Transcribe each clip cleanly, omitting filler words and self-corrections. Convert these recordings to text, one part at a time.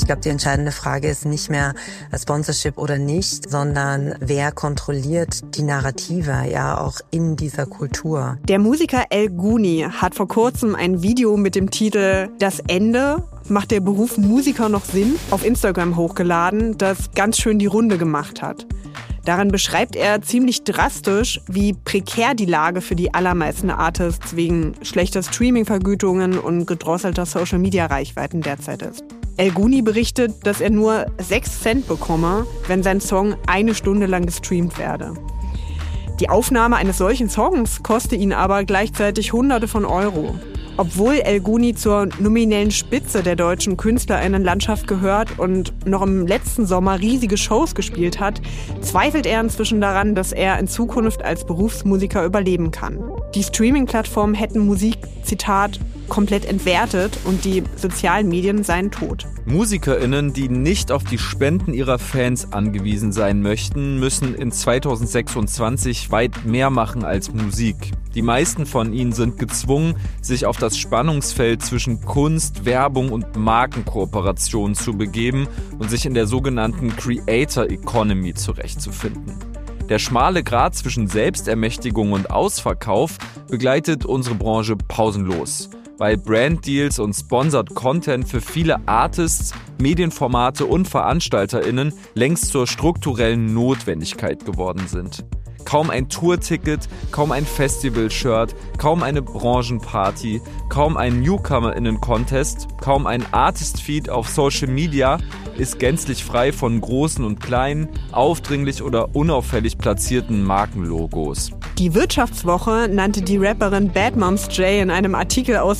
Ich glaube, die entscheidende Frage ist nicht mehr Sponsorship oder nicht, sondern wer kontrolliert die Narrative, ja, auch in dieser Kultur. Der Musiker El Gouni hat vor kurzem ein Video mit dem Titel »Das Ende? Macht der Beruf Musiker noch Sinn?« auf Instagram hochgeladen, das ganz schön die Runde gemacht hat. Darin beschreibt er ziemlich drastisch, wie prekär die Lage für die allermeisten Artists wegen schlechter Streaming-Vergütungen und gedrosselter Social-Media-Reichweiten derzeit ist. El Gouni berichtet, dass er nur 6 Cent bekomme, wenn sein Song 1 Stunde lang gestreamt werde. Die Aufnahme eines solchen Songs koste ihn aber gleichzeitig Hunderte von Euro. Obwohl El Gouni zur nominellen Spitze der deutschen KünstlerInnenlandschaft gehört und noch im letzten Sommer riesige Shows gespielt hat, zweifelt er inzwischen daran, dass er in Zukunft als Berufsmusiker überleben kann. Die Streaming-Plattformen hätten Musik, Zitat, komplett entwertet und die sozialen Medien seien tot. MusikerInnen, die nicht auf die Spenden ihrer Fans angewiesen sein möchten, müssen in 2026 weit mehr machen als Musik. Die meisten von ihnen sind gezwungen, sich auf das Spannungsfeld zwischen Kunst, Werbung und Markenkooperation zu begeben und sich in der sogenannten Creator Economy zurechtzufinden. Der schmale Grat zwischen Selbstermächtigung und Ausverkauf begleitet unsere Branche pausenlos, weil Branddeals und Sponsored Content für viele Artists, Medienformate und VeranstalterInnen längst zur strukturellen Notwendigkeit geworden sind. Kaum ein Tourticket, kaum ein Festival-Shirt, kaum eine Branchenparty, kaum ein NewcomerInnen-Contest, kaum ein Artist-Feed auf Social Media ist gänzlich frei von großen und kleinen, aufdringlich oder unauffällig platzierten Markenlogos. Die Wirtschaftswoche nannte die Rapperin Bad Moms J in einem Artikel aus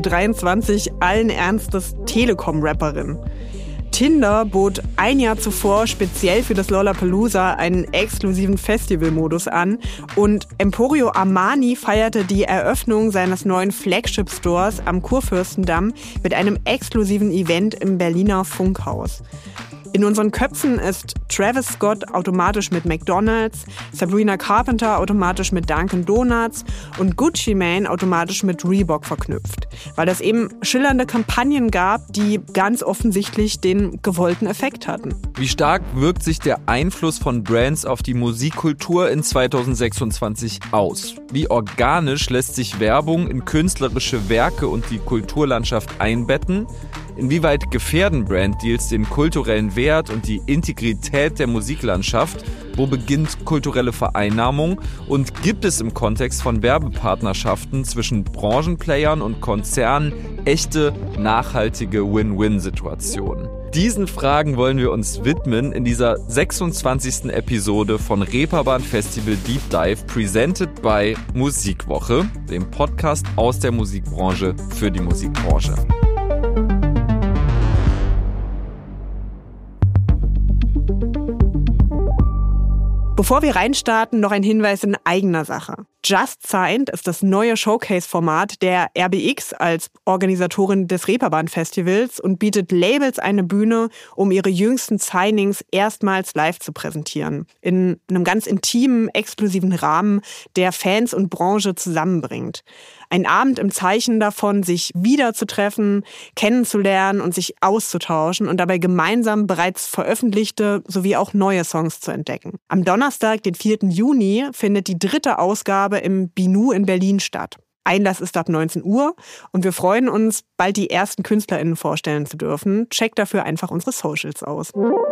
2023 allen Ernstes Telekom-Rapperin. Tinder bot ein Jahr zuvor speziell für das Lollapalooza einen exklusiven Festivalmodus an und Emporio Armani feierte die Eröffnung seines neuen Flagship-Stores am Kurfürstendamm mit einem exklusiven Event im Berliner Funkhaus. In unseren Köpfen ist Travis Scott automatisch mit McDonald's, Sabrina Carpenter automatisch mit Dunkin' Donuts und Gucci Mane automatisch mit Reebok verknüpft, weil es eben schillernde Kampagnen gab, die ganz offensichtlich den gewollten Effekt hatten. Wie stark wirkt sich der Einfluss von Brands auf die Musikkultur in 2026 aus? Wie organisch lässt sich Werbung in künstlerische Werke und die Kulturlandschaft einbetten? Inwieweit gefährden Branddeals den kulturellen Wert und die Integrität der Musiklandschaft? Wo beginnt kulturelle Vereinnahmung? Und gibt es im Kontext von Werbepartnerschaften zwischen Branchenplayern und Konzernen echte, nachhaltige Win-Win-Situationen? Diesen Fragen wollen wir uns widmen in dieser 26. Episode von Reeperbahn Festival Deep Dive, presented by Musikwoche, dem Podcast aus der Musikbranche für die Musikbranche. Bevor wir reinstarten, noch ein Hinweis in eigener Sache. Just Signed ist das neue Showcase-Format der RBX als Organisatorin des Reeperbahn-Festivals und bietet Labels eine Bühne, um ihre jüngsten Signings erstmals live zu präsentieren. In einem ganz intimen, exklusiven Rahmen, der Fans und Branche zusammenbringt. Ein Abend im Zeichen davon, sich wiederzutreffen, kennenzulernen und sich auszutauschen und dabei gemeinsam bereits veröffentlichte sowie auch neue Songs zu entdecken. Am Donnerstag, den 4. Juni, findet die 3. Ausgabe im Binu in Berlin statt. Einlass ist ab 19 Uhr und wir freuen uns, bald die ersten KünstlerInnen vorstellen zu dürfen. Checkt dafür einfach unsere Socials aus.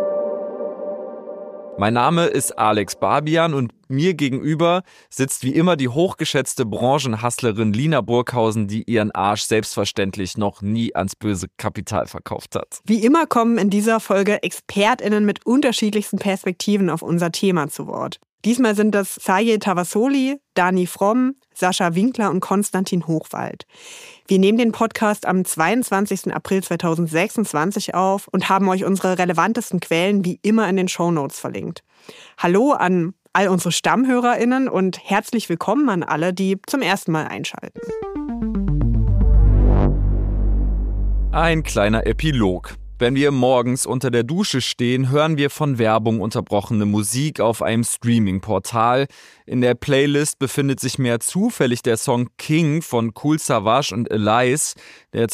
Mein Name ist Alex Barbian und mir gegenüber sitzt wie immer die hochgeschätzte Branchenhustlerin Lina Burghausen, die ihren Arsch selbstverständlich noch nie ans böse Kapital verkauft hat. Wie immer kommen in dieser Folge ExpertInnen mit unterschiedlichsten Perspektiven auf unser Thema zu Wort. Diesmal sind das Sayed Tavassoli, Dani Fromm, Sascha Winkler und Konstantin Hochwald. Wir nehmen den Podcast am 22. April 2026 auf und haben euch unsere relevantesten Quellen wie immer in den Shownotes verlinkt. Hallo an all unsere StammhörerInnen und herzlich willkommen an alle, die zum ersten Mal einschalten. Ein kleiner Epilog. Wenn wir morgens unter der Dusche stehen, hören wir von Werbung unterbrochene Musik auf einem Streaming-Portal. In der Playlist befindet sich mehr zufällig der Song King von Kool Savas und Elise, der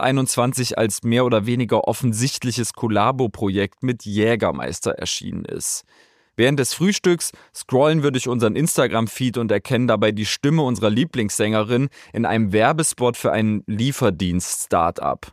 2021 als mehr oder weniger offensichtliches Kollabo-Projekt mit Jägermeister erschienen ist. Während des Frühstücks scrollen wir durch unseren Instagram-Feed und erkennen dabei die Stimme unserer Lieblingssängerin in einem Werbespot für ein Lieferdienst-Startup.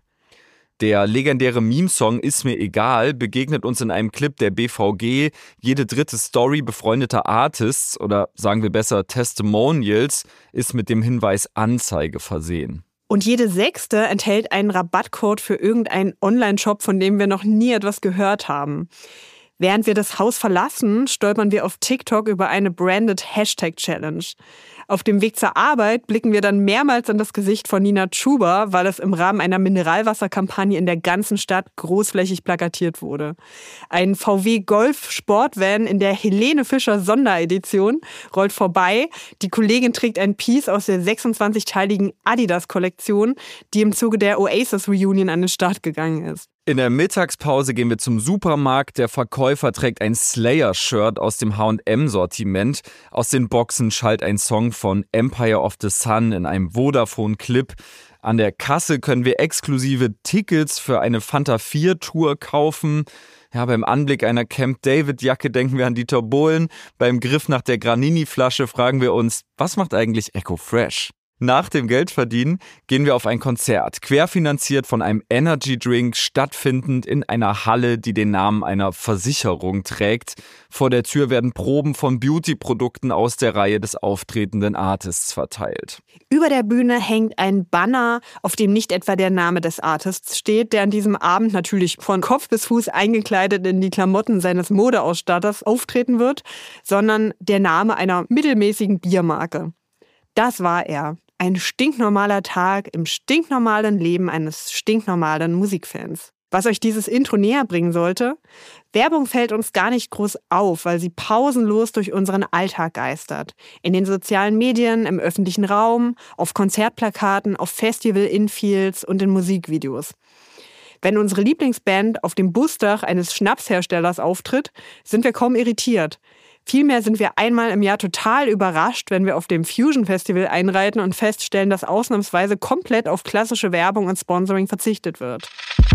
Der legendäre Meme-Song Ist mir egal begegnet uns in einem Clip der BVG. Jede dritte Story befreundeter Artists oder sagen wir besser Testimonials ist mit dem Hinweis Anzeige versehen. Und jede 6. enthält einen Rabattcode für irgendeinen Online-Shop, von dem wir noch nie etwas gehört haben. Während wir das Haus verlassen, stolpern wir auf TikTok über eine branded Hashtag-Challenge. Auf dem Weg zur Arbeit blicken wir dann mehrmals in das Gesicht von Nina Chuba, weil es im Rahmen einer Mineralwasserkampagne in der ganzen Stadt großflächig plakatiert wurde. Ein VW Golf Sportvan in der Helene Fischer Sonderedition rollt vorbei. Die Kollegin trägt ein Piece aus der 26-teiligen Adidas-Kollektion, die im Zuge der Oasis Reunion an den Start gegangen ist. In der Mittagspause gehen wir zum Supermarkt. Der Verkäufer trägt ein Slayer-Shirt aus dem H&M-Sortiment. Aus den Boxen schallt ein Song von Empire of the Sun in einem Vodafone-Clip. An der Kasse können wir exklusive Tickets für eine Fanta 4-Tour kaufen. Ja, beim Anblick einer Camp David-Jacke denken wir an Dieter Bohlen. Beim Griff nach der Granini-Flasche fragen wir uns, was macht eigentlich Echo Fresh? Nach dem Geldverdienen gehen wir auf ein Konzert, querfinanziert von einem Energy-Drink, stattfindend in einer Halle, die den Namen einer Versicherung trägt. Vor der Tür werden Proben von Beauty-Produkten aus der Reihe des auftretenden Artists verteilt. Über der Bühne hängt ein Banner, auf dem nicht etwa der Name des Artists steht, der an diesem Abend natürlich von Kopf bis Fuß eingekleidet in die Klamotten seines Modeausstatters auftreten wird, sondern der Name einer mittelmäßigen Biermarke. Das war er. Ein stinknormaler Tag im stinknormalen Leben eines stinknormalen Musikfans. Was euch dieses Intro näher bringen sollte? Werbung fällt uns gar nicht groß auf, weil sie pausenlos durch unseren Alltag geistert. In den sozialen Medien, im öffentlichen Raum, auf Konzertplakaten, auf Festival-Infields und in Musikvideos. Wenn unsere Lieblingsband auf dem Busdach eines Schnapsherstellers auftritt, sind wir kaum irritiert. Vielmehr sind wir einmal im Jahr total überrascht, wenn wir auf dem Fusion Festival einreiten und feststellen, dass ausnahmsweise komplett auf klassische Werbung und Sponsoring verzichtet wird.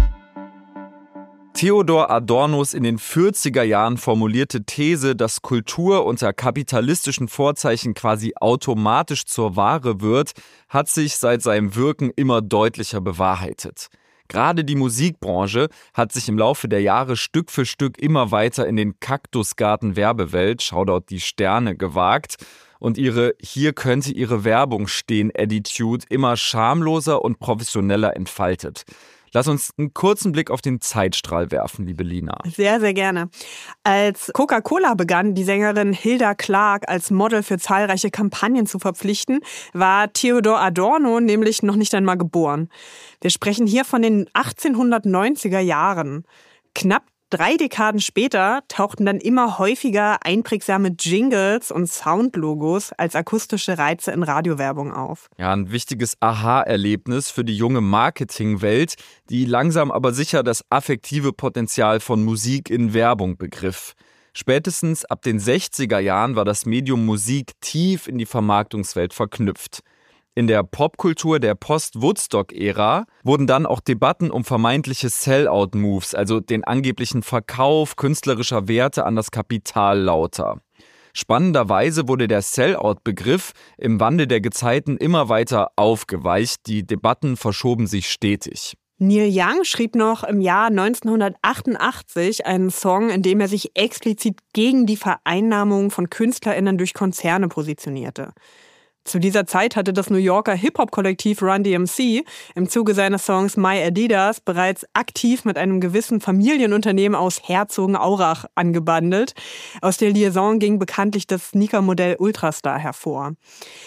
Theodor Adornos in den 40er Jahren formulierte These, dass Kultur unter kapitalistischen Vorzeichen quasi automatisch zur Ware wird, hat sich seit seinem Wirken immer deutlicher bewahrheitet. Gerade die Musikbranche hat sich im Laufe der Jahre Stück für Stück immer weiter in den Kaktusgarten-Werbewelt, Shoutout die Sterne, gewagt und ihre Hier könnte ihre Werbung stehen Attitude immer schamloser und professioneller entfaltet. Lass uns einen kurzen Blick auf den Zeitstrahl werfen, liebe Lina. Sehr, sehr gerne. Als Coca-Cola begann, die Sängerin Hilda Clark als Model für zahlreiche Kampagnen zu verpflichten, war Theodor Adorno nämlich noch nicht einmal geboren. Wir sprechen hier von den 1890er Jahren. Knapp 3 Dekaden später tauchten dann immer häufiger einprägsame Jingles und Soundlogos als akustische Reize in Radiowerbung auf. Ja, ein wichtiges Aha-Erlebnis für die junge Marketingwelt, die langsam aber sicher das affektive Potenzial von Musik in Werbung begriff. Spätestens ab den 60er Jahren war das Medium Musik tief in die Vermarktungswelt verknüpft. In der Popkultur der Post-Woodstock-Ära wurden dann auch Debatten um vermeintliche Sell-out-Moves, also den angeblichen Verkauf künstlerischer Werte an das Kapital, lauter. Spannenderweise wurde der Sell-out-Begriff im Wandel der Gezeiten immer weiter aufgeweicht, die Debatten verschoben sich stetig. Neil Young schrieb noch im Jahr 1988 einen Song, in dem er sich explizit gegen die Vereinnahmung von KünstlerInnen durch Konzerne positionierte. Zu dieser Zeit hatte das New Yorker Hip-Hop-Kollektiv Run DMC im Zuge seines Songs My Adidas bereits aktiv mit einem gewissen Familienunternehmen aus Herzogenaurach angebandelt. Aus der Liaison ging bekanntlich das Sneaker-Modell Ultrastar hervor.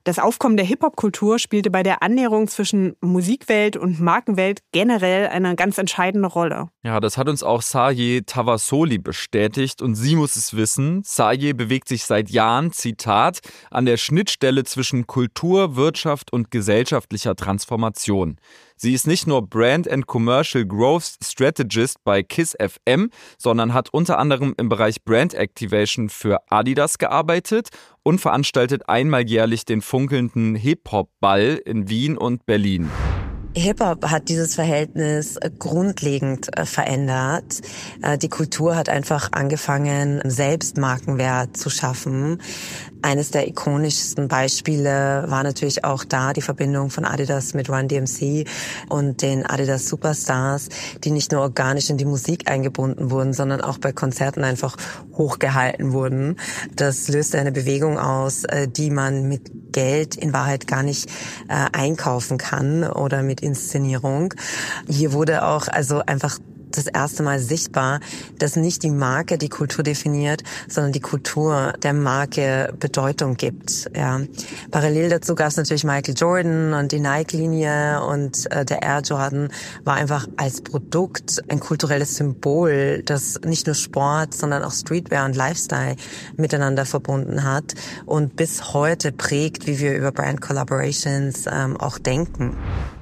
Das Aufkommen der Hip-Hop-Kultur spielte bei der Annäherung zwischen Musikwelt und Markenwelt generell eine ganz entscheidende Rolle. Ja, das hat uns auch Saye Tavasoli bestätigt und sie muss es wissen. Saye bewegt sich seit Jahren, Zitat, an der Schnittstelle zwischen Kultur, Wirtschaft und gesellschaftlicher Transformation. Sie ist nicht nur Brand and Commercial Growth Strategist bei KISS FM, sondern hat unter anderem im Bereich Brand Activation für Adidas gearbeitet und veranstaltet einmal jährlich den funkelnden Hip-Hop-Ball in Wien und Berlin. Hip-Hop hat dieses Verhältnis grundlegend verändert. Die Kultur hat einfach angefangen, selbst Markenwert zu schaffen. Eines der ikonischsten Beispiele war natürlich auch da die Verbindung von Adidas mit Run DMC und den Adidas Superstars, die nicht nur organisch in die Musik eingebunden wurden, sondern auch bei Konzerten einfach hochgehalten wurden. Das löste eine Bewegung aus, die man mit Geld in Wahrheit gar nicht einkaufen kann oder mit Inszenierung. Hier wurde auch also einfach das erste Mal sichtbar, dass nicht die Marke die Kultur definiert, sondern die Kultur der Marke Bedeutung gibt. Ja. Parallel dazu gab es natürlich Michael Jordan und die Nike-Linie und der Air Jordan war einfach als Produkt ein kulturelles Symbol, das nicht nur Sport, sondern auch Streetwear und Lifestyle miteinander verbunden hat und bis heute prägt, wie wir über Brand Collaborations auch denken.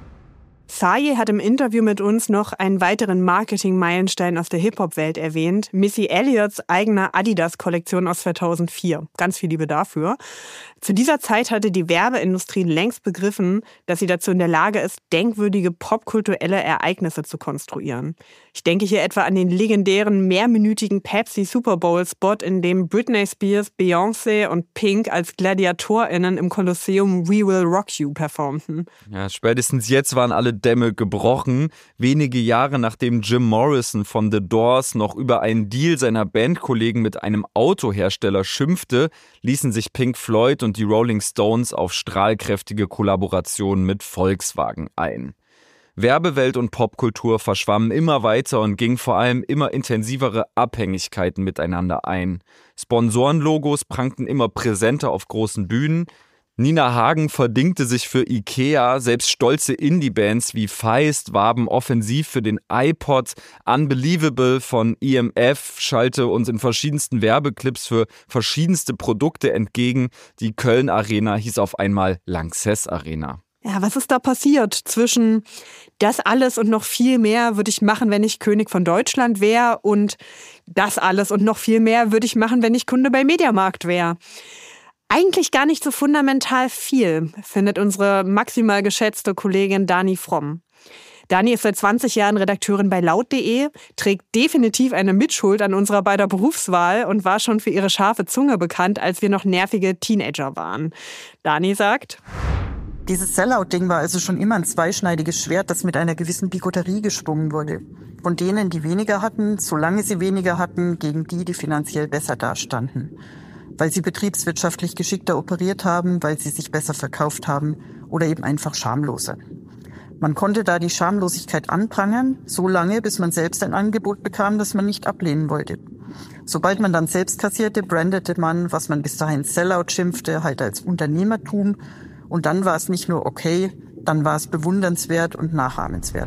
Saye hat im Interview mit uns noch einen weiteren Marketing-Meilenstein aus der Hip-Hop-Welt erwähnt, Missy Elliott's eigener Adidas-Kollektion aus 2004. Ganz viel Liebe dafür. Zu dieser Zeit hatte die Werbeindustrie längst begriffen, dass sie dazu in der Lage ist, denkwürdige popkulturelle Ereignisse zu konstruieren. Ich denke hier etwa an den legendären mehrminütigen Pepsi Super Bowl-Spot, in dem Britney Spears, Beyoncé und Pink als GladiatorInnen im Kolosseum We Will Rock You performten. Ja, spätestens jetzt waren alle Dämme gebrochen. Wenige Jahre nachdem Jim Morrison von The Doors noch über einen Deal seiner Bandkollegen mit einem Autohersteller schimpfte, ließen sich Pink Floyd und die Rolling Stones auf strahlkräftige Kollaborationen mit Volkswagen ein. Werbewelt und Popkultur verschwammen immer weiter und gingen vor allem immer intensivere Abhängigkeiten miteinander ein. Sponsorenlogos prangten immer präsenter auf großen Bühnen. Nina Hagen verdingte sich für Ikea, selbst stolze Indie-Bands wie Feist warben offensiv für den iPod, Unbelievable von EMF schallte uns in verschiedensten Werbeclips für verschiedenste Produkte entgegen. Die Köln Arena hieß auf einmal Lanxess Arena. Ja, was ist da passiert zwischen das alles und noch viel mehr würde ich machen, wenn ich König von Deutschland wäre und das alles und noch viel mehr würde ich machen, wenn ich Kunde bei Mediamarkt wäre? Eigentlich gar nicht so fundamental viel, findet unsere maximal geschätzte Kollegin Dani Fromm. Dani ist seit 20 Jahren Redakteurin bei laut.de, trägt definitiv eine Mitschuld an unserer beider Berufswahl und war schon für ihre scharfe Zunge bekannt, als wir noch nervige Teenager waren. Dani sagt: Dieses Sellout-Ding war also schon immer ein zweischneidiges Schwert, das mit einer gewissen Bigotterie geschwungen wurde. Von denen, die weniger hatten, solange sie weniger hatten, gegen die, die finanziell besser dastanden. Weil sie betriebswirtschaftlich geschickter operiert haben, weil sie sich besser verkauft haben oder eben einfach schamloser. Man konnte da die Schamlosigkeit anprangern, so lange, bis man selbst ein Angebot bekam, das man nicht ablehnen wollte. Sobald man dann selbst kassierte, brandete man, was man bis dahin Sellout schimpfte, halt als Unternehmertum. Und dann war es nicht nur okay, dann war es bewundernswert und nachahmenswert.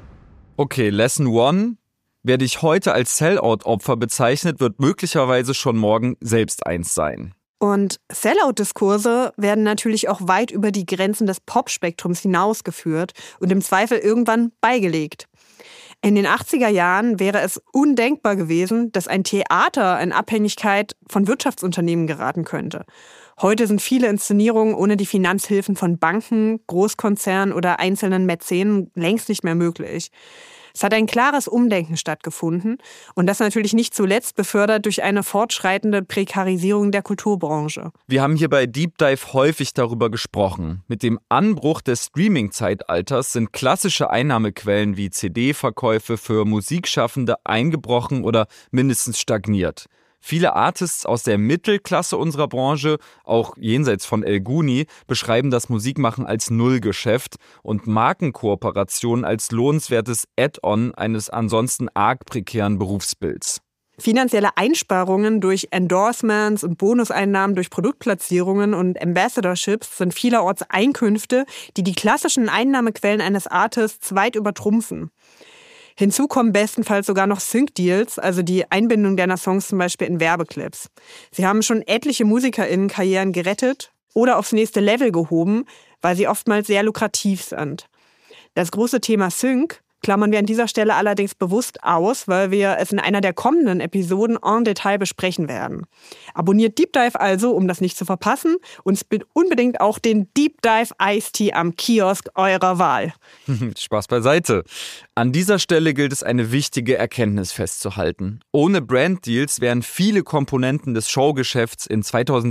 Okay, Lesson 1. Wer dich heute als Sellout-Opfer bezeichnet, wird möglicherweise schon morgen selbst eins sein. Und Sellout-Diskurse werden natürlich auch weit über die Grenzen des Pop-Spektrums hinausgeführt und im Zweifel irgendwann beigelegt. In den 80er Jahren wäre es undenkbar gewesen, dass ein Theater in Abhängigkeit von Wirtschaftsunternehmen geraten könnte. Heute sind viele Inszenierungen ohne die Finanzhilfen von Banken, Großkonzernen oder einzelnen Mäzenen längst nicht mehr möglich. Es hat ein klares Umdenken stattgefunden und das natürlich nicht zuletzt befördert durch eine fortschreitende Prekarisierung der Kulturbranche. Wir haben hier bei Deep Dive häufig darüber gesprochen. Mit dem Anbruch des Streaming-Zeitalters sind klassische Einnahmequellen wie CD-Verkäufe für Musikschaffende eingebrochen oder mindestens stagniert. Viele Artists aus der Mittelklasse unserer Branche, auch jenseits von El Guni, beschreiben das Musikmachen als Nullgeschäft und Markenkooperationen als lohnenswertes Add-on eines ansonsten arg prekären Berufsbilds. Finanzielle Einsparungen durch Endorsements und Bonuseinnahmen durch Produktplatzierungen und Ambassadorships sind vielerorts Einkünfte, die die klassischen Einnahmequellen eines Artists weit übertrumpfen. Hinzu kommen bestenfalls sogar noch Sync-Deals, also die Einbindung deiner Songs zum Beispiel in Werbeclips. Sie haben schon etliche MusikerInnen-Karrieren gerettet oder aufs nächste Level gehoben, weil sie oftmals sehr lukrativ sind. Das große Thema Sync klammern wir an dieser Stelle allerdings bewusst aus, weil wir es in einer der kommenden Episoden en Detail besprechen werden. Abonniert Deep Dive also, um das nicht zu verpassen, und spielt unbedingt auch den Deep Dive Iced Tea am Kiosk eurer Wahl. Spaß beiseite. An dieser Stelle gilt es, eine wichtige Erkenntnis festzuhalten. Ohne Branddeals wären viele Komponenten des Showgeschäfts in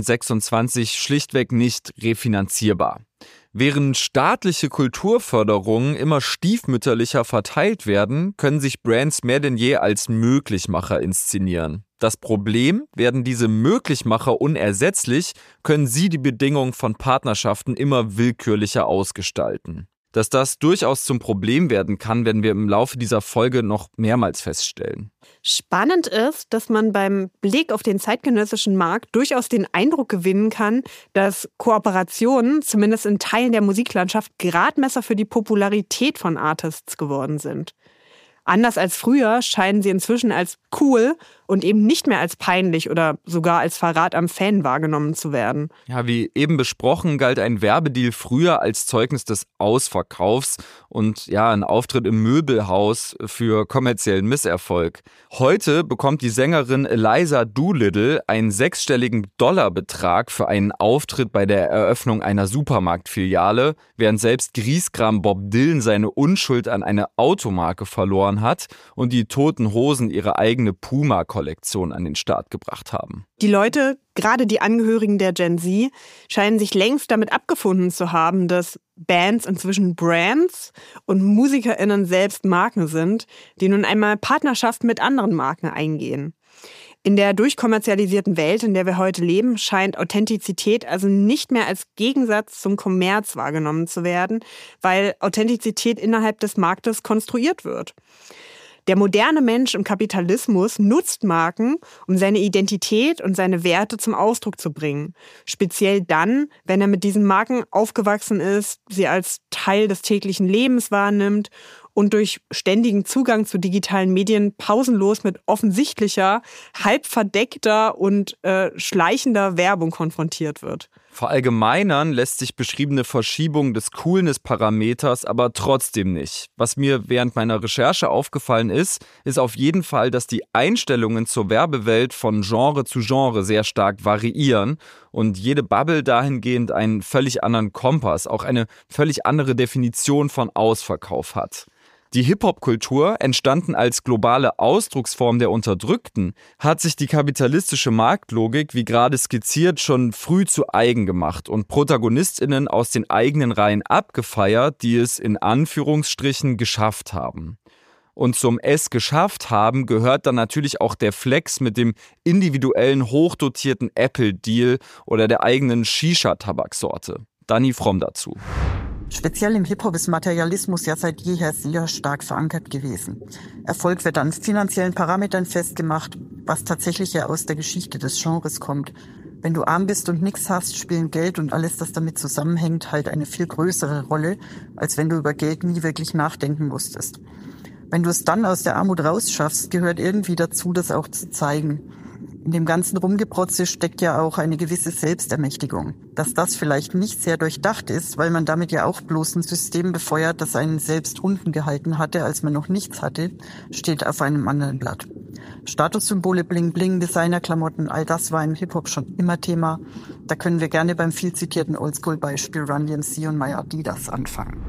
2026 schlichtweg nicht refinanzierbar. Während staatliche Kulturförderungen immer stiefmütterlicher verteilt werden, können sich Brands mehr denn je als Möglichmacher inszenieren. Das Problem: werden diese Möglichmacher unersetzlich, können sie die Bedingungen von Partnerschaften immer willkürlicher ausgestalten. Dass das durchaus zum Problem werden kann, werden wir im Laufe dieser Folge noch mehrmals feststellen. Spannend ist, dass man beim Blick auf den zeitgenössischen Markt durchaus den Eindruck gewinnen kann, dass Kooperationen, zumindest in Teilen der Musiklandschaft, Gradmesser für die Popularität von Artists geworden sind. Anders als früher scheinen sie inzwischen als cool und eben nicht mehr als peinlich oder sogar als Verrat am Fan wahrgenommen zu werden. Ja, wie eben besprochen, galt ein Werbedeal früher als Zeugnis des Ausverkaufs und ja, ein Auftritt im Möbelhaus für kommerziellen Misserfolg. Heute bekommt die Sängerin Eliza Doolittle einen 6-stelligen Dollarbetrag für einen Auftritt bei der Eröffnung einer Supermarktfiliale, während selbst Griesgram Bob Dylan seine Unschuld an eine Automarke verloren hat und die Toten Hosen ihre eigene Puma-Kollektion an den Start gebracht haben. Die Leute, gerade die Angehörigen der Gen Z, scheinen sich längst damit abgefunden zu haben, dass Bands inzwischen Brands und MusikerInnen selbst Marken sind, die nun einmal Partnerschaften mit anderen Marken eingehen. In der durchkommerzialisierten Welt, in der wir heute leben, scheint Authentizität also nicht mehr als Gegensatz zum Kommerz wahrgenommen zu werden, weil Authentizität innerhalb des Marktes konstruiert wird. Der moderne Mensch im Kapitalismus nutzt Marken, um seine Identität und seine Werte zum Ausdruck zu bringen. Speziell dann, wenn er mit diesen Marken aufgewachsen ist, sie als Teil des täglichen Lebens wahrnimmt und durch ständigen Zugang zu digitalen Medien pausenlos mit offensichtlicher, halb verdeckter und schleichender Werbung konfrontiert wird. Verallgemeinern lässt sich beschriebene Verschiebung des Coolness-Parameters aber trotzdem nicht. Was mir während meiner Recherche aufgefallen ist auf jeden Fall, dass die Einstellungen zur Werbewelt von Genre zu Genre sehr stark variieren und jede Bubble dahingehend einen völlig anderen Kompass, auch eine völlig andere Definition von Ausverkauf hat. Die Hip-Hop-Kultur, entstanden als globale Ausdrucksform der Unterdrückten, hat sich die kapitalistische Marktlogik, wie gerade skizziert, schon früh zu eigen gemacht und ProtagonistInnen aus den eigenen Reihen abgefeiert, die es in Anführungsstrichen geschafft haben. Und zum Es geschafft haben gehört dann natürlich auch der Flex mit dem individuellen, hochdotierten Apple-Deal oder der eigenen Shisha-Tabaksorte. Dani Fromm dazu. Speziell im Hip-Hop ist Materialismus ja seit jeher sehr stark verankert gewesen. Erfolg wird an finanziellen Parametern festgemacht, was tatsächlich ja aus der Geschichte des Genres kommt. Wenn du arm bist und nichts hast, spielen Geld und alles, das damit zusammenhängt, halt eine viel größere Rolle, als wenn du über Geld nie wirklich nachdenken musstest. Wenn du es dann aus der Armut rausschaffst, gehört irgendwie dazu, das auch zu zeigen. In dem ganzen Rumgeprotze steckt ja auch eine gewisse Selbstermächtigung. Dass das vielleicht nicht sehr durchdacht ist, weil man damit ja auch bloß ein System befeuert, das einen selbst unten gehalten hatte, als man noch nichts hatte, steht auf einem anderen Blatt. Statussymbole, Bling Bling, Designerklamotten, all das war im Hip-Hop schon immer Thema. Da können wir gerne beim viel zitierten Oldschool-Beispiel Run DMC und My Adidas anfangen.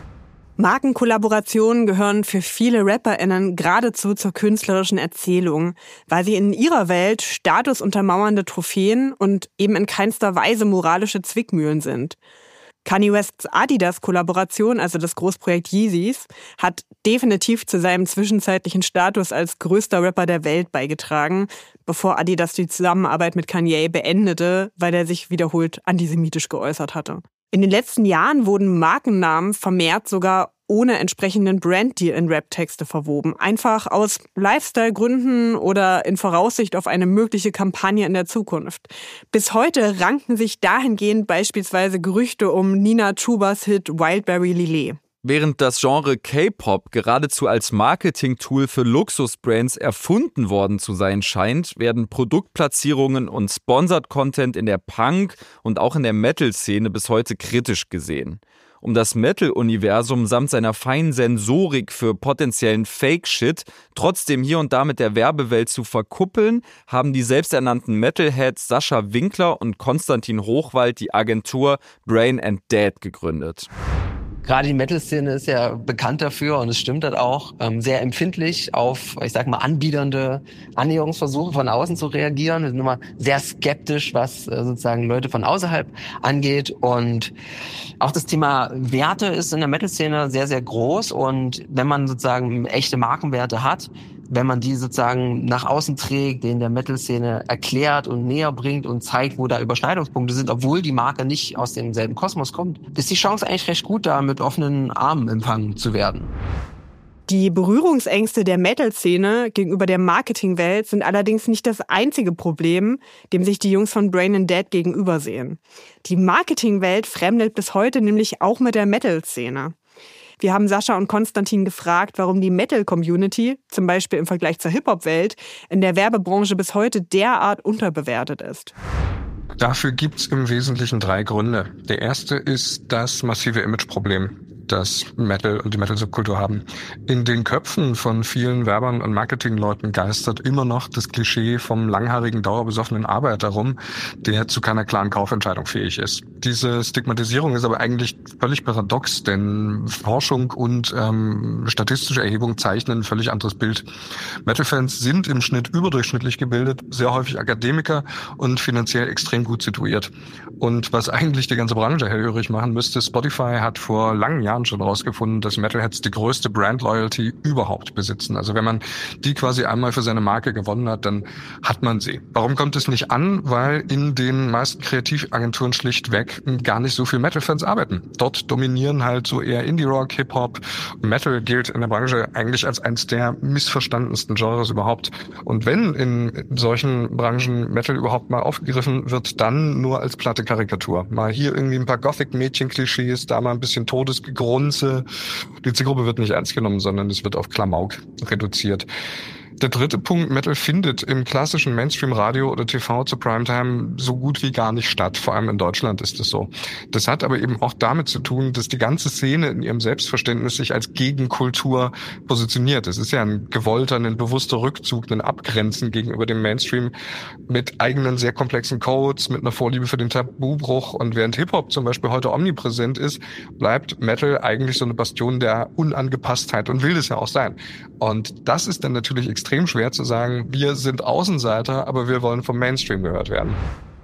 Markenkollaborationen gehören für viele RapperInnen geradezu zur künstlerischen Erzählung, weil sie in ihrer Welt statusuntermauernde Trophäen und eben in keinster Weise moralische Zwickmühlen sind. Kanye Wests Adidas-Kollaboration, also das Großprojekt Yeezys, hat definitiv zu seinem zwischenzeitlichen Status als größter Rapper der Welt beigetragen, bevor Adidas die Zusammenarbeit mit Kanye beendete, weil er sich wiederholt antisemitisch geäußert hatte. In den letzten Jahren wurden Markennamen vermehrt sogar ohne entsprechenden Branddeal in Rap-Texte verwoben. Einfach aus Lifestyle-Gründen oder in Voraussicht auf eine mögliche Kampagne in der Zukunft. Bis heute ranken sich dahingehend beispielsweise Gerüchte um Nina Chubas Hit Wildberry Lillet. Während das Genre K-Pop geradezu als Marketing-Tool für Luxusbrands erfunden worden zu sein scheint, werden Produktplatzierungen und Sponsored-Content in der Punk- und auch in der Metal-Szene bis heute kritisch gesehen. Um das Metal-Universum samt seiner feinen Sensorik für potenziellen Fake-Shit trotzdem hier und da mit der Werbewelt zu verkuppeln, haben die selbsternannten Metalheads Sascha Winkler und Konstantin Hochwald die Agentur Brain and Dead gegründet. Gerade die Metal-Szene ist ja bekannt dafür, und es stimmt halt auch, sehr empfindlich auf, ich sag mal, anbiedernde Annäherungsversuche von außen zu reagieren. Wir sind immer sehr skeptisch, was sozusagen Leute von außerhalb angeht. Und auch das Thema Werte ist in der Metal-Szene sehr, sehr groß. Und wenn man sozusagen echte Markenwerte hat, wenn man die sozusagen nach außen trägt, den der Metal-Szene erklärt und näher bringt und zeigt, wo da Überschneidungspunkte sind, obwohl die Marke nicht aus demselben Kosmos kommt, ist die Chance eigentlich recht gut, da mit offenen Armen empfangen zu werden. Die Berührungsängste der Metal-Szene gegenüber der Marketingwelt sind allerdings nicht das einzige Problem, dem sich die Jungs von Brain and Dead gegenübersehen. Die Marketingwelt fremdelt bis heute nämlich auch mit der Metal-Szene. Wir haben Sascha und Konstantin gefragt, warum die Metal-Community, zum Beispiel im Vergleich zur Hip-Hop-Welt, in der Werbebranche bis heute derart unterbewertet ist. Dafür gibt's im Wesentlichen 3 Gründe. Der erste ist das massive Imageproblem, das Metal und die Metal-Subkultur haben. In den Köpfen von vielen Werbern und Marketingleuten geistert immer noch das Klischee vom langhaarigen, dauerbesoffenen Arbeiter rum, der zu keiner klaren Kaufentscheidung fähig ist. Diese Stigmatisierung ist aber eigentlich völlig paradox, denn Forschung und statistische Erhebung zeichnen ein völlig anderes Bild. Metal-Fans sind im Schnitt überdurchschnittlich gebildet, sehr häufig Akademiker und finanziell extrem gut situiert. Und was eigentlich die ganze Branche hellhörig machen müsste, Spotify hat vor langen Jahren schon rausgefunden, dass Metalheads die größte Brand-Loyalty überhaupt besitzen. Also wenn man die quasi einmal für seine Marke gewonnen hat, dann hat man sie. Warum kommt es nicht an? Weil in den meisten Kreativagenturen schlichtweg gar nicht so viel Metal-Fans arbeiten. Dort dominieren halt so eher Indie-Rock, Hip-Hop. Metal gilt in der Branche eigentlich als eines der missverstandensten Genres überhaupt. Und wenn in solchen Branchen Metal überhaupt mal aufgegriffen wird, dann nur als platte Karikatur. Mal hier irgendwie ein paar Gothic-Mädchen-Klischees, da mal ein bisschen Todesgegrunze. Die Zielgruppe wird nicht ernst genommen, sondern es wird auf Klamauk reduziert. Der dritte Punkt, Metal findet im klassischen Mainstream-Radio oder TV zu Primetime so gut wie gar nicht statt. Vor allem in Deutschland ist es so. Das hat aber eben auch damit zu tun, dass die ganze Szene in ihrem Selbstverständnis sich als Gegenkultur positioniert. Es ist ja ein gewollter, ein bewusster Rückzug, ein Abgrenzen gegenüber dem Mainstream mit eigenen sehr komplexen Codes, mit einer Vorliebe für den Tabubruch. Und während Hip-Hop zum Beispiel heute omnipräsent ist, bleibt Metal eigentlich so eine Bastion der Unangepasstheit und will das ja auch sein. Und das ist dann natürlich extrem schwer zu sagen, wir sind Außenseiter, aber wir wollen vom Mainstream gehört werden.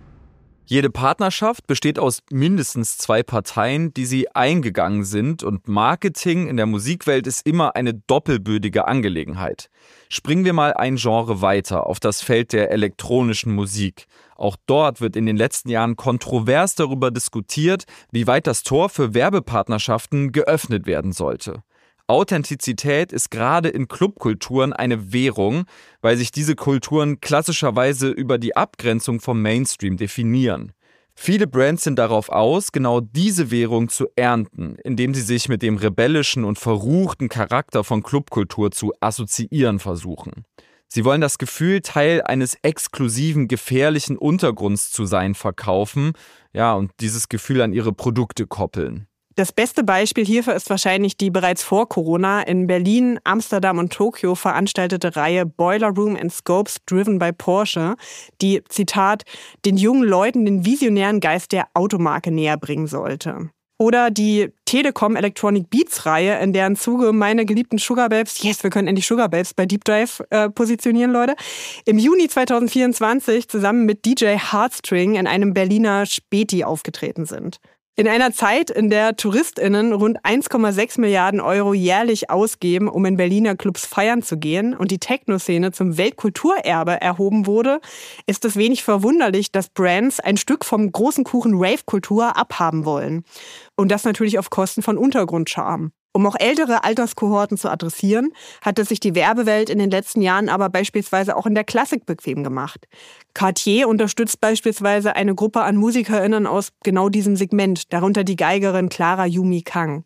Jede Partnerschaft besteht aus mindestens 2 Parteien, die sie eingegangen sind, und Marketing in der Musikwelt ist immer eine doppelbödige Angelegenheit. Springen wir mal ein Genre weiter auf das Feld der elektronischen Musik. Auch dort wird in den letzten Jahren kontrovers darüber diskutiert, wie weit das Tor für Werbepartnerschaften geöffnet werden sollte. Authentizität ist gerade in Clubkulturen eine Währung, weil sich diese Kulturen klassischerweise über die Abgrenzung vom Mainstream definieren. Viele Brands sind darauf aus, genau diese Währung zu ernten, indem sie sich mit dem rebellischen und verruchten Charakter von Clubkultur zu assoziieren versuchen. Sie wollen das Gefühl, Teil eines exklusiven, gefährlichen Untergrunds zu sein, verkaufen, und dieses Gefühl an ihre Produkte koppeln. Das beste Beispiel hierfür ist wahrscheinlich die bereits vor Corona in Berlin, Amsterdam und Tokio veranstaltete Reihe Boiler Room and Scopes Driven by Porsche, die, Zitat, den jungen Leuten den visionären Geist der Automarke näher bringen sollte. Oder die Telekom Electronic Beats Reihe, in deren Zuge meine geliebten Sugar Babes, wir können endlich Sugar Babes bei Deep Dive positionieren, Leute, im Juni 2024 zusammen mit DJ Heartstring in einem Berliner Späti aufgetreten sind. In einer Zeit, in der TouristInnen rund 1,6 Milliarden Euro jährlich ausgeben, um in Berliner Clubs feiern zu gehen und die Techno-Szene zum Weltkulturerbe erhoben wurde, ist es wenig verwunderlich, dass Brands ein Stück vom großen Kuchen Rave-Kultur abhaben wollen. Und das natürlich auf Kosten von Untergrundcharme. Um auch ältere Alterskohorten zu adressieren, hat es sich die Werbewelt in den letzten Jahren aber beispielsweise auch in der Klassik bequem gemacht. Cartier unterstützt beispielsweise eine Gruppe an MusikerInnen aus genau diesem Segment, darunter die Geigerin Clara Yumi Kang.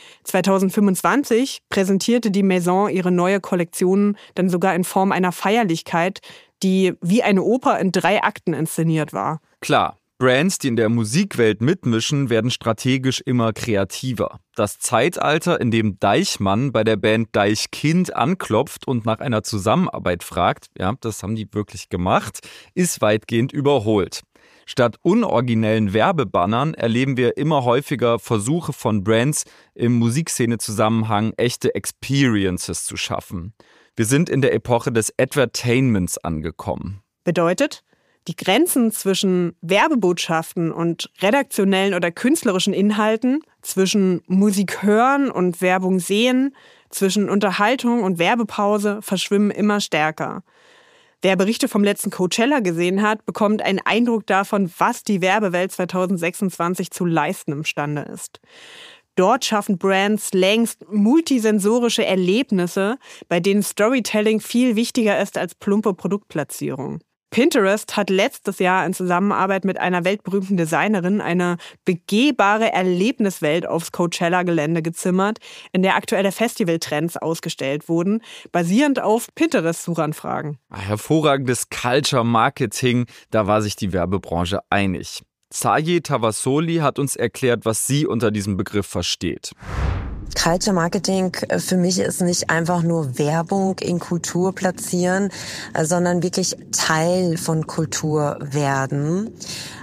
2025 präsentierte die Maison ihre neue Kollektion dann sogar in Form einer Feierlichkeit, die wie eine Oper in 3 Akten inszeniert war. Klar, Brands, die in der Musikwelt mitmischen, werden strategisch immer kreativer. Das Zeitalter, in dem Deichmann bei der Band Deichkind anklopft und nach einer Zusammenarbeit fragt, ja, das haben die wirklich gemacht, ist weitgehend überholt. Statt unoriginellen Werbebannern erleben wir immer häufiger Versuche von Brands, im Musikszene-Zusammenhang echte Experiences zu schaffen. Wir sind in der Epoche des Advertainments angekommen. Bedeutet, die Grenzen zwischen Werbebotschaften und redaktionellen oder künstlerischen Inhalten, zwischen Musik hören und Werbung sehen, zwischen Unterhaltung und Werbepause verschwimmen immer stärker. Wer Berichte vom letzten Coachella gesehen hat, bekommt einen Eindruck davon, was die Werbewelt 2026 zu leisten imstande ist. Dort schaffen Brands längst multisensorische Erlebnisse, bei denen Storytelling viel wichtiger ist als plumpe Produktplatzierung. Pinterest hat letztes Jahr in Zusammenarbeit mit einer weltberühmten Designerin eine begehbare Erlebniswelt aufs Coachella-Gelände gezimmert, in der aktuelle Festivaltrends ausgestellt wurden, basierend auf Pinterest-Suchanfragen. Hervorragendes Culture-Marketing, da war sich die Werbebranche einig. Sayed Tavassoli hat uns erklärt, was sie unter diesem Begriff versteht. Culture Marketing für mich ist nicht einfach nur Werbung in Kultur platzieren, sondern wirklich Teil von Kultur werden.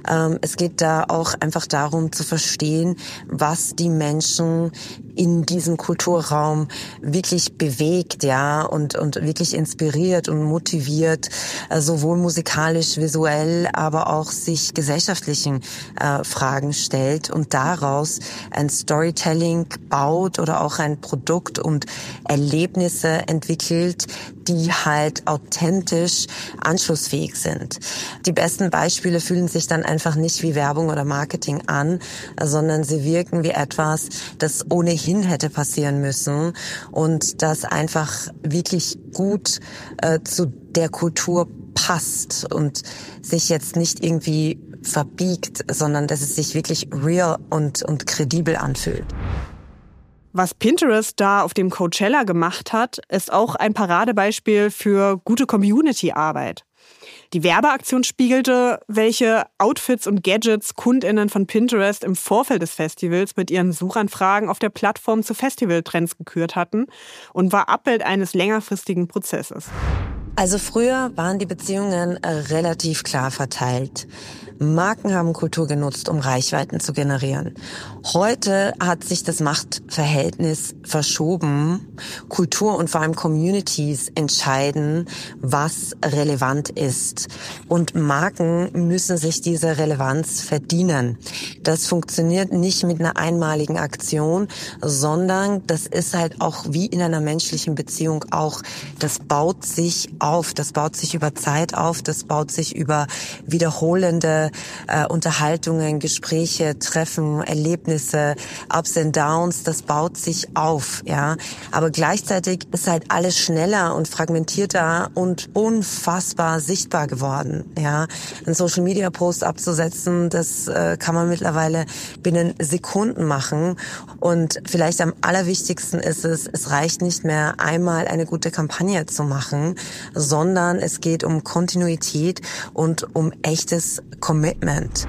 Es geht da auch einfach darum zu verstehen, was die Menschen in diesem Kulturraum wirklich bewegt, ja, und wirklich inspiriert und motiviert, sowohl musikalisch, visuell, aber auch sich gesellschaftlichen Fragen stellt und daraus ein Storytelling baut oder auch ein Produkt und Erlebnisse entwickelt, die halt authentisch anschlussfähig sind. Die besten Beispiele fühlen sich dann einfach nicht wie Werbung oder Marketing an, sondern sie wirken wie etwas, das ohnehin hätte passieren müssen und das einfach wirklich gut zu der Kultur passt und sich jetzt nicht irgendwie verbiegt, sondern dass es sich wirklich real und kredibel anfühlt. Was Pinterest da auf dem Coachella gemacht hat, ist auch ein Paradebeispiel für gute Community-Arbeit. Die Werbeaktion spiegelte, welche Outfits und Gadgets KundInnen von Pinterest im Vorfeld des Festivals mit ihren Suchanfragen auf der Plattform zu Festivaltrends gekürt hatten und war Abbild eines längerfristigen Prozesses. Also früher waren die Beziehungen relativ klar verteilt. Marken haben Kultur genutzt, um Reichweiten zu generieren. Heute hat sich das Machtverhältnis verschoben. Kultur und vor allem Communities entscheiden, was relevant ist. Und Marken müssen sich diese Relevanz verdienen. Das funktioniert nicht mit einer einmaligen Aktion, sondern das ist halt auch wie in einer menschlichen Beziehung auch. Das baut sich auf, das baut sich über Zeit auf, das baut sich über wiederholende Unterhaltungen, Gespräche, Treffen, Erlebnisse, Ups and Downs, das baut sich auf, ja. Aber gleichzeitig ist halt alles schneller und fragmentierter und unfassbar sichtbar geworden, ja. Einen Social Media Post abzusetzen, das kann man mittlerweile binnen Sekunden machen. Und vielleicht am allerwichtigsten ist es reicht nicht mehr einmal eine gute Kampagne zu machen, sondern es geht um Kontinuität und um echtes Commitment.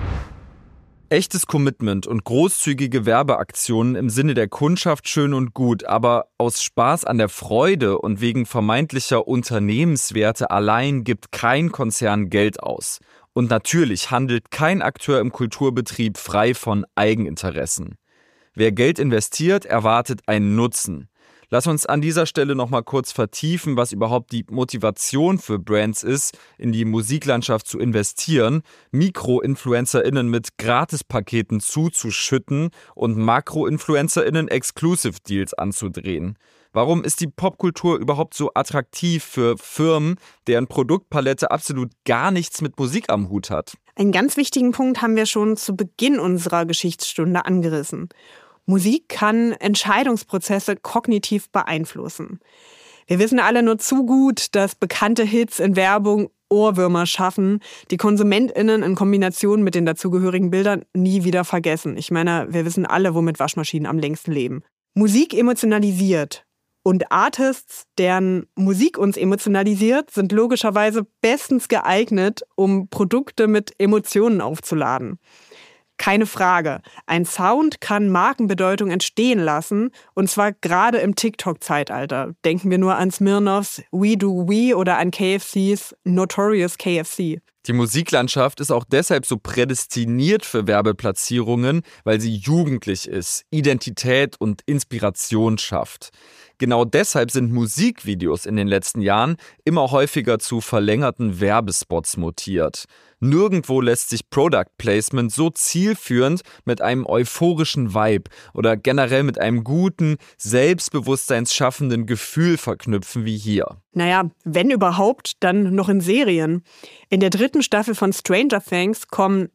Echtes Commitment und großzügige Werbeaktionen im Sinne der Kundschaft schön und gut, aber aus Spaß an der Freude und wegen vermeintlicher Unternehmenswerte allein gibt kein Konzern Geld aus. Und natürlich handelt kein Akteur im Kulturbetrieb frei von Eigeninteressen. Wer Geld investiert, erwartet einen Nutzen. Lass uns an dieser Stelle nochmal kurz vertiefen, was überhaupt die Motivation für Brands ist, in die Musiklandschaft zu investieren, Mikro-InfluencerInnen mit Gratispaketen zuzuschütten und Makro-InfluencerInnen Exclusive-Deals anzudrehen. Warum ist die Popkultur überhaupt so attraktiv für Firmen, deren Produktpalette absolut gar nichts mit Musik am Hut hat? Einen ganz wichtigen Punkt haben wir schon zu Beginn unserer Geschichtsstunde angerissen. Musik kann Entscheidungsprozesse kognitiv beeinflussen. Wir wissen alle nur zu gut, dass bekannte Hits in Werbung Ohrwürmer schaffen, die KonsumentInnen in Kombination mit den dazugehörigen Bildern nie wieder vergessen. Ich meine, wir wissen alle, womit Waschmaschinen am längsten leben. Musik emotionalisiert. Und Artists, deren Musik uns emotionalisiert, sind logischerweise bestens geeignet, um Produkte mit Emotionen aufzuladen. Keine Frage. Ein Sound kann Markenbedeutung entstehen lassen, und zwar gerade im TikTok-Zeitalter. Denken wir nur an Smirnoffs We Do We oder an KFCs Notorious KFC. Die Musiklandschaft ist auch deshalb so prädestiniert für Werbeplatzierungen, weil sie jugendlich ist, Identität und Inspiration schafft. Genau deshalb sind Musikvideos in den letzten Jahren immer häufiger zu verlängerten Werbespots mutiert. Nirgendwo lässt sich Product Placement so zielführend mit einem euphorischen Vibe oder generell mit einem guten, selbstbewusstseinsschaffenden Gefühl verknüpfen wie hier. Naja, wenn überhaupt, dann noch in Serien. In der 3. Staffel von Stranger Things kommen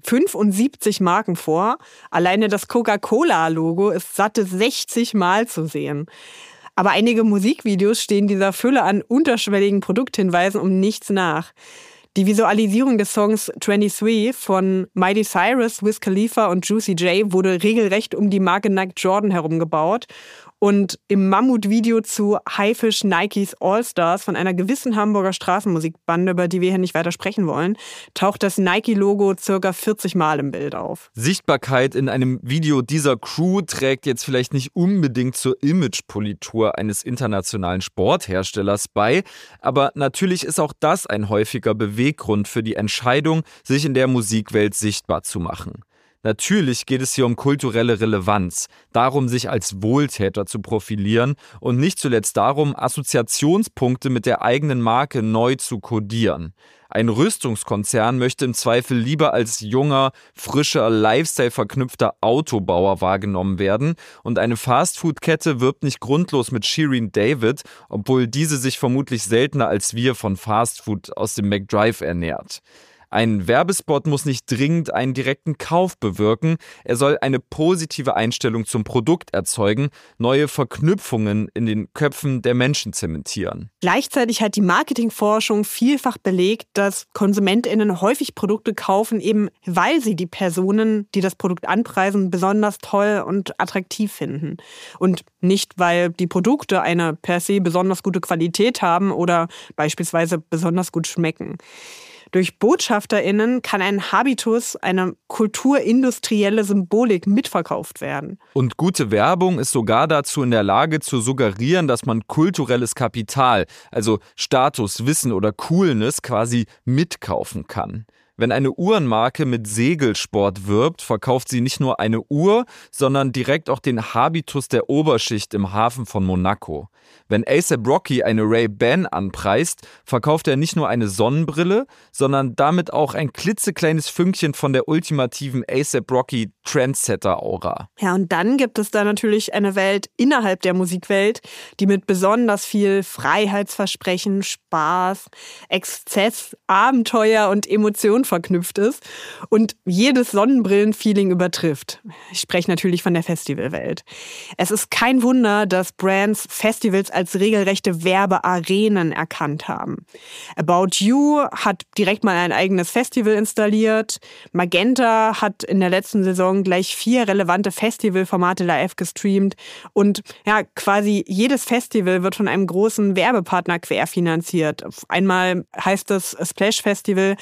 75 Marken vor. Alleine das Coca-Cola-Logo ist satte 60 Mal zu sehen. Aber einige Musikvideos stehen dieser Fülle an unterschwelligen Produkthinweisen um nichts nach. Die Visualisierung des Songs 23 von Miley Cyrus, Wiz Khalifa und Juicy J wurde regelrecht um die Marke Nike Jordan herum gebaut. Und im Mammutvideo zu Haifisch Nikes All-Stars von einer gewissen Hamburger Straßenmusikbande, über die wir hier nicht weiter sprechen wollen, taucht das Nike-Logo ca. 40 Mal im Bild auf. Sichtbarkeit in einem Video dieser Crew trägt jetzt vielleicht nicht unbedingt zur Imagepolitur eines internationalen Sportherstellers bei, aber natürlich ist auch das ein häufiger Beweggrund für die Entscheidung, sich in der Musikwelt sichtbar zu machen. Natürlich geht es hier um kulturelle Relevanz, darum, sich als Wohltäter zu profilieren und nicht zuletzt darum, Assoziationspunkte mit der eigenen Marke neu zu kodieren. Ein Rüstungskonzern möchte im Zweifel lieber als junger, frischer, Lifestyle-verknüpfter Autobauer wahrgenommen werden und eine Fastfood-Kette wirbt nicht grundlos mit Shirin David, obwohl diese sich vermutlich seltener als wir von Fastfood aus dem McDrive ernährt. Ein Werbespot muss nicht dringend einen direkten Kauf bewirken, er soll eine positive Einstellung zum Produkt erzeugen, neue Verknüpfungen in den Köpfen der Menschen zementieren. Gleichzeitig hat die Marketingforschung vielfach belegt, dass KonsumentInnen häufig Produkte kaufen, eben weil sie die Personen, die das Produkt anpreisen, besonders toll und attraktiv finden. Und nicht, weil die Produkte eine per se besonders gute Qualität haben oder beispielsweise besonders gut schmecken. Durch BotschafterInnen kann ein Habitus, eine kulturindustrielle Symbolik mitverkauft werden. Und gute Werbung ist sogar dazu in der Lage zu suggerieren, dass man kulturelles Kapital, also Status, Wissen oder Coolness quasi mitkaufen kann. Wenn eine Uhrenmarke mit Segelsport wirbt, verkauft sie nicht nur eine Uhr, sondern direkt auch den Habitus der Oberschicht im Hafen von Monaco. Wenn A$AP Rocky eine Ray-Ban anpreist, verkauft er nicht nur eine Sonnenbrille, sondern damit auch ein klitzekleines Fünkchen von der ultimativen A$AP Rocky Trendsetter-Aura. Ja, und dann gibt es da natürlich eine Welt innerhalb der Musikwelt, die mit besonders viel Freiheitsversprechen, Spaß, Exzess, Abenteuer und Emotion verknüpft ist und jedes Sonnenbrillen-Feeling übertrifft. Ich spreche natürlich von der Festivalwelt. Es ist kein Wunder, dass Brands Festivals als regelrechte Werbearenen erkannt haben. About You hat direkt mal ein eigenes Festival installiert. Magenta hat in der letzten Saison gleich 4 relevante Festivalformate live gestreamt und ja, quasi jedes Festival wird von einem großen Werbepartner querfinanziert. Einmal heißt es Splash Festival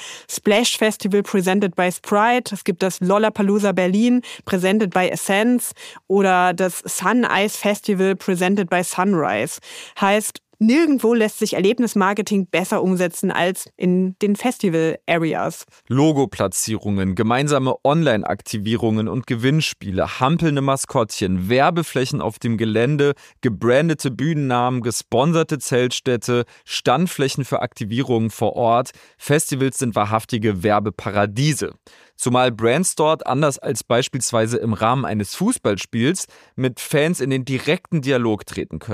presented by Sprite. Es gibt das Lollapalooza Berlin presented by Essence oder das Sun Ice Festival presented by Sunrise. Heißt, nirgendwo lässt sich Erlebnismarketing besser umsetzen als in den Festival-Areas. Logoplatzierungen, gemeinsame Online-Aktivierungen und Gewinnspiele, hampelnde Maskottchen, Werbeflächen auf dem Gelände, gebrandete Bühnennamen, gesponserte Zeltstädte, Standflächen für Aktivierungen vor Ort. Festivals sind wahrhaftige Werbeparadiese. Zumal Brands dort, anders als beispielsweise im Rahmen eines Fußballspiels, mit Fans in den direkten Dialog treten können.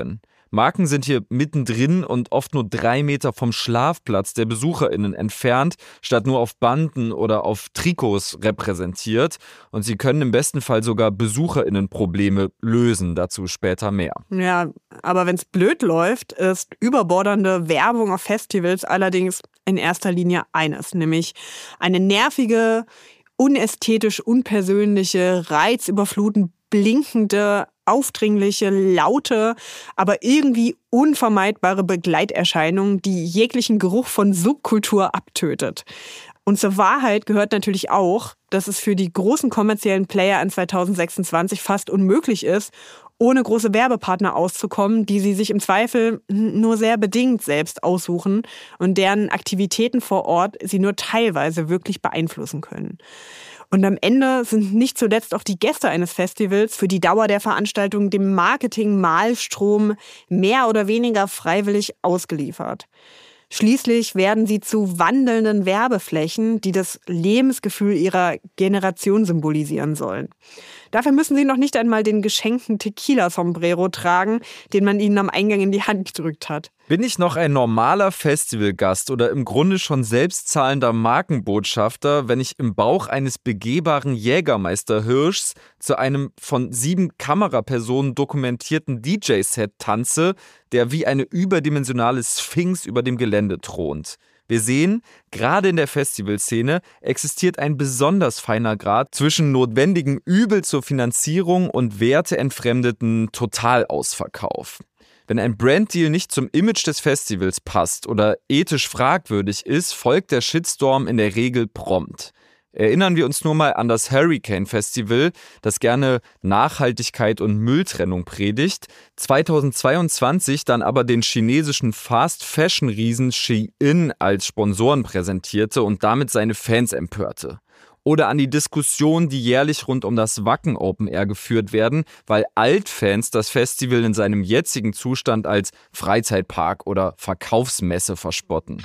Marken sind hier mittendrin und oft nur 3 Meter vom Schlafplatz der BesucherInnen entfernt, statt nur auf Banden oder auf Trikots repräsentiert. Und sie können im besten Fall sogar BesucherInnen-Probleme lösen. Dazu später mehr. Ja, aber wenn es blöd läuft, ist überbordernde Werbung auf Festivals allerdings in erster Linie eines, nämlich eine nervige, unästhetisch, unpersönliche, reizüberflutend blinkende, aufdringliche, laute, aber irgendwie unvermeidbare Begleiterscheinung, die jeglichen Geruch von Subkultur abtötet. Und zur Wahrheit gehört natürlich auch, dass es für die großen kommerziellen Player in 2026 fast unmöglich ist, ohne große Werbepartner auszukommen, die sie sich im Zweifel nur sehr bedingt selbst aussuchen und deren Aktivitäten vor Ort sie nur teilweise wirklich beeinflussen können. Und am Ende sind nicht zuletzt auch die Gäste eines Festivals für die Dauer der Veranstaltung dem Marketing-Malstrom mehr oder weniger freiwillig ausgeliefert. Schließlich werden sie zu wandelnden Werbeflächen, die das Lebensgefühl ihrer Generation symbolisieren sollen. Dafür müssen sie noch nicht einmal den geschenkten Tequila-Sombrero tragen, den man ihnen am Eingang in die Hand gedrückt hat. Bin ich noch ein normaler Festivalgast oder im Grunde schon selbstzahlender Markenbotschafter, wenn ich im Bauch eines begehbaren Jägermeister-Hirschs zu einem von 7 Kamerapersonen dokumentierten DJ-Set tanze, der wie eine überdimensionale Sphinx über dem Gelände thront? Wir sehen, gerade in der Festivalszene existiert ein besonders feiner Grad zwischen notwendigem Übel zur Finanzierung und werteentfremdeten Totalausverkauf. Wenn ein Branddeal nicht zum Image des Festivals passt oder ethisch fragwürdig ist, folgt der Shitstorm in der Regel prompt. Erinnern wir uns nur mal an das Hurricane Festival, das gerne Nachhaltigkeit und Mülltrennung predigt, 2022 dann aber den chinesischen Fast-Fashion-Riesen Shein als Sponsoren präsentierte und damit seine Fans empörte. Oder an die Diskussionen, die jährlich rund um das Wacken Open Air geführt werden, weil Altfans das Festival in seinem jetzigen Zustand als Freizeitpark oder Verkaufsmesse verspotten.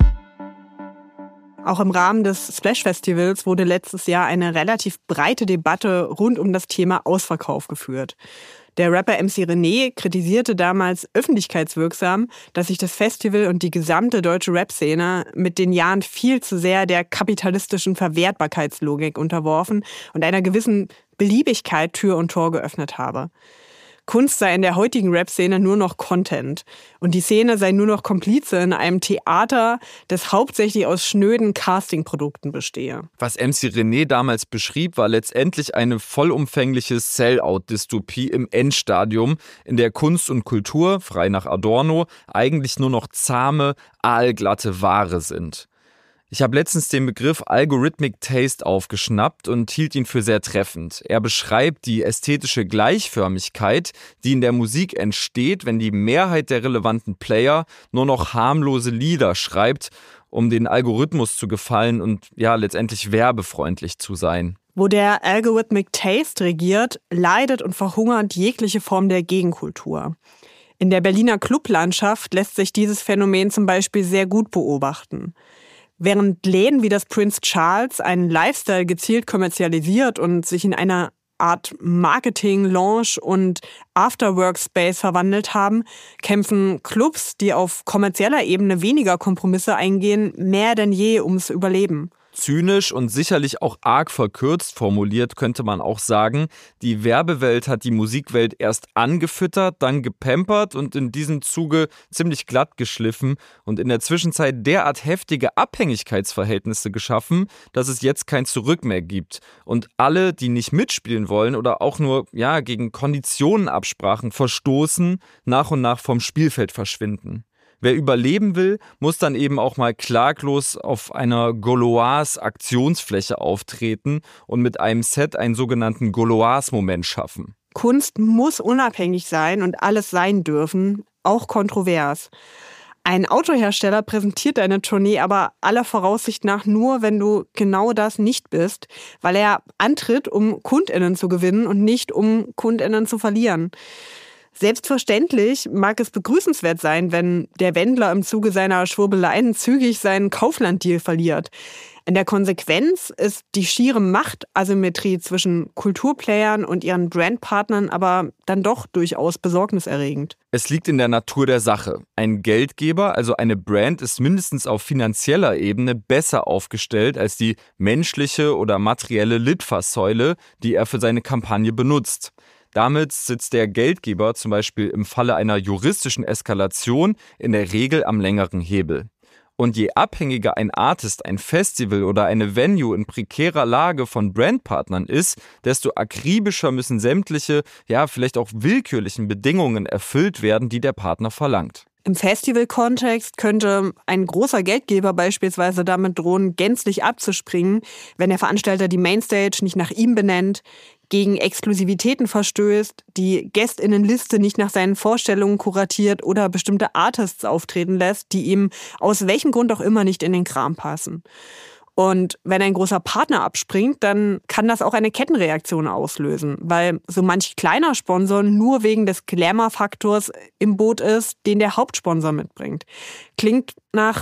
Auch im Rahmen des Splash-Festivals wurde letztes Jahr eine relativ breite Debatte rund um das Thema Ausverkauf geführt. Der Rapper MC René kritisierte damals öffentlichkeitswirksam, dass sich das Festival und die gesamte deutsche Rap-Szene mit den Jahren viel zu sehr der kapitalistischen Verwertbarkeitslogik unterworfen und einer gewissen Beliebigkeit Tür und Tor geöffnet habe. Kunst sei in der heutigen Rap-Szene nur noch Content und die Szene sei nur noch Komplize in einem Theater, das hauptsächlich aus schnöden Castingprodukten bestehe. Was MC René damals beschrieb, war letztendlich eine vollumfängliche Sell-out-Dystopie im Endstadium, in der Kunst und Kultur, frei nach Adorno, eigentlich nur noch zahme, aalglatte Ware sind. Ich habe letztens den Begriff Algorithmic Taste aufgeschnappt und hielt ihn für sehr treffend. Er beschreibt die ästhetische Gleichförmigkeit, die in der Musik entsteht, wenn die Mehrheit der relevanten Player nur noch harmlose Lieder schreibt, um den Algorithmus zu gefallen und ja letztendlich werbefreundlich zu sein. Wo der Algorithmic Taste regiert, leidet und verhungert jegliche Form der Gegenkultur. In der Berliner Clublandschaft lässt sich dieses Phänomen zum Beispiel sehr gut beobachten. Während Läden wie das Prince Charles einen Lifestyle gezielt kommerzialisiert und sich in einer Art Marketing, Lounge und Afterwork-Space verwandelt haben, kämpfen Clubs, die auf kommerzieller Ebene weniger Kompromisse eingehen, mehr denn je ums Überleben. Zynisch und sicherlich auch arg verkürzt formuliert könnte man auch sagen, die Werbewelt hat die Musikwelt erst angefüttert, dann gepampert und in diesem Zuge ziemlich glatt geschliffen und in der Zwischenzeit derart heftige Abhängigkeitsverhältnisse geschaffen, dass es jetzt kein Zurück mehr gibt. Und alle, die nicht mitspielen wollen oder auch nur gegen Konditionenabsprachen verstoßen, nach und nach vom Spielfeld verschwinden. Wer überleben will, muss dann eben auch mal klaglos auf einer Gauloise-Aktionsfläche auftreten und mit einem Set einen sogenannten Gauloise-Moment schaffen. Kunst muss unabhängig sein und alles sein dürfen, auch kontrovers. Ein Autohersteller präsentiert deine Tournee aber aller Voraussicht nach nur, wenn du genau das nicht bist, weil er antritt, um KundInnen zu gewinnen und nicht um KundInnen zu verlieren. Selbstverständlich mag es begrüßenswert sein, wenn der Wendler im Zuge seiner Schwurbeleien zügig seinen Kaufland-Deal verliert. In der Konsequenz ist die schiere Machtasymmetrie zwischen Kulturplayern und ihren Brandpartnern aber dann doch durchaus besorgniserregend. Es liegt in der Natur der Sache. Ein Geldgeber, also eine Brand, ist mindestens auf finanzieller Ebene besser aufgestellt als die menschliche oder materielle Litfaßsäule, die er für seine Kampagne benutzt. Damit sitzt der Geldgeber zum Beispiel im Falle einer juristischen Eskalation in der Regel am längeren Hebel. Und je abhängiger ein Artist, ein Festival oder eine Venue in prekärer Lage von Brandpartnern ist, desto akribischer müssen sämtliche, vielleicht auch willkürlichen Bedingungen erfüllt werden, die der Partner verlangt. Im Festival-Kontext könnte ein großer Geldgeber beispielsweise damit drohen, gänzlich abzuspringen, wenn der Veranstalter die Mainstage nicht nach ihm benennt, gegen Exklusivitäten verstößt, die GästInnenliste nicht nach seinen Vorstellungen kuratiert oder bestimmte Artists auftreten lässt, die ihm aus welchem Grund auch immer nicht in den Kram passen. Und wenn ein großer Partner abspringt, dann kann das auch eine Kettenreaktion auslösen, weil so manch kleiner Sponsor nur wegen des Glamour-Faktors im Boot ist, den der Hauptsponsor mitbringt. Klingt nach,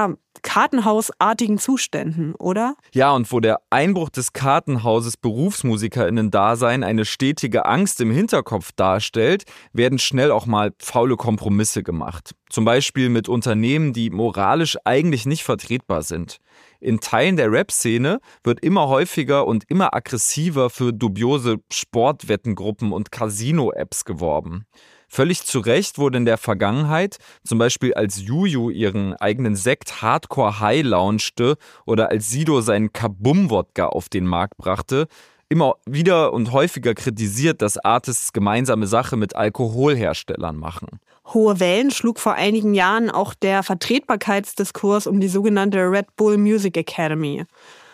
kartenhausartigen Zuständen, oder? Ja, und wo der Einbruch des Kartenhauses BerufsmusikerInnen-Dasein eine stetige Angst im Hinterkopf darstellt, werden schnell auch mal faule Kompromisse gemacht. Zum Beispiel mit Unternehmen, die moralisch eigentlich nicht vertretbar sind. In Teilen der Rap-Szene wird immer häufiger und immer aggressiver für dubiose Sportwettengruppen und Casino-Apps geworben. Völlig zu Recht wurde in der Vergangenheit, zum Beispiel als Juju ihren eigenen Sekt Hardcore High launchte oder als Sido seinen Kabum-Wodka auf den Markt brachte, immer wieder und häufiger kritisiert, dass Artists gemeinsame Sache mit Alkoholherstellern machen. Hohe Wellen schlug vor einigen Jahren auch der Vertretbarkeitsdiskurs um die sogenannte Red Bull Music Academy.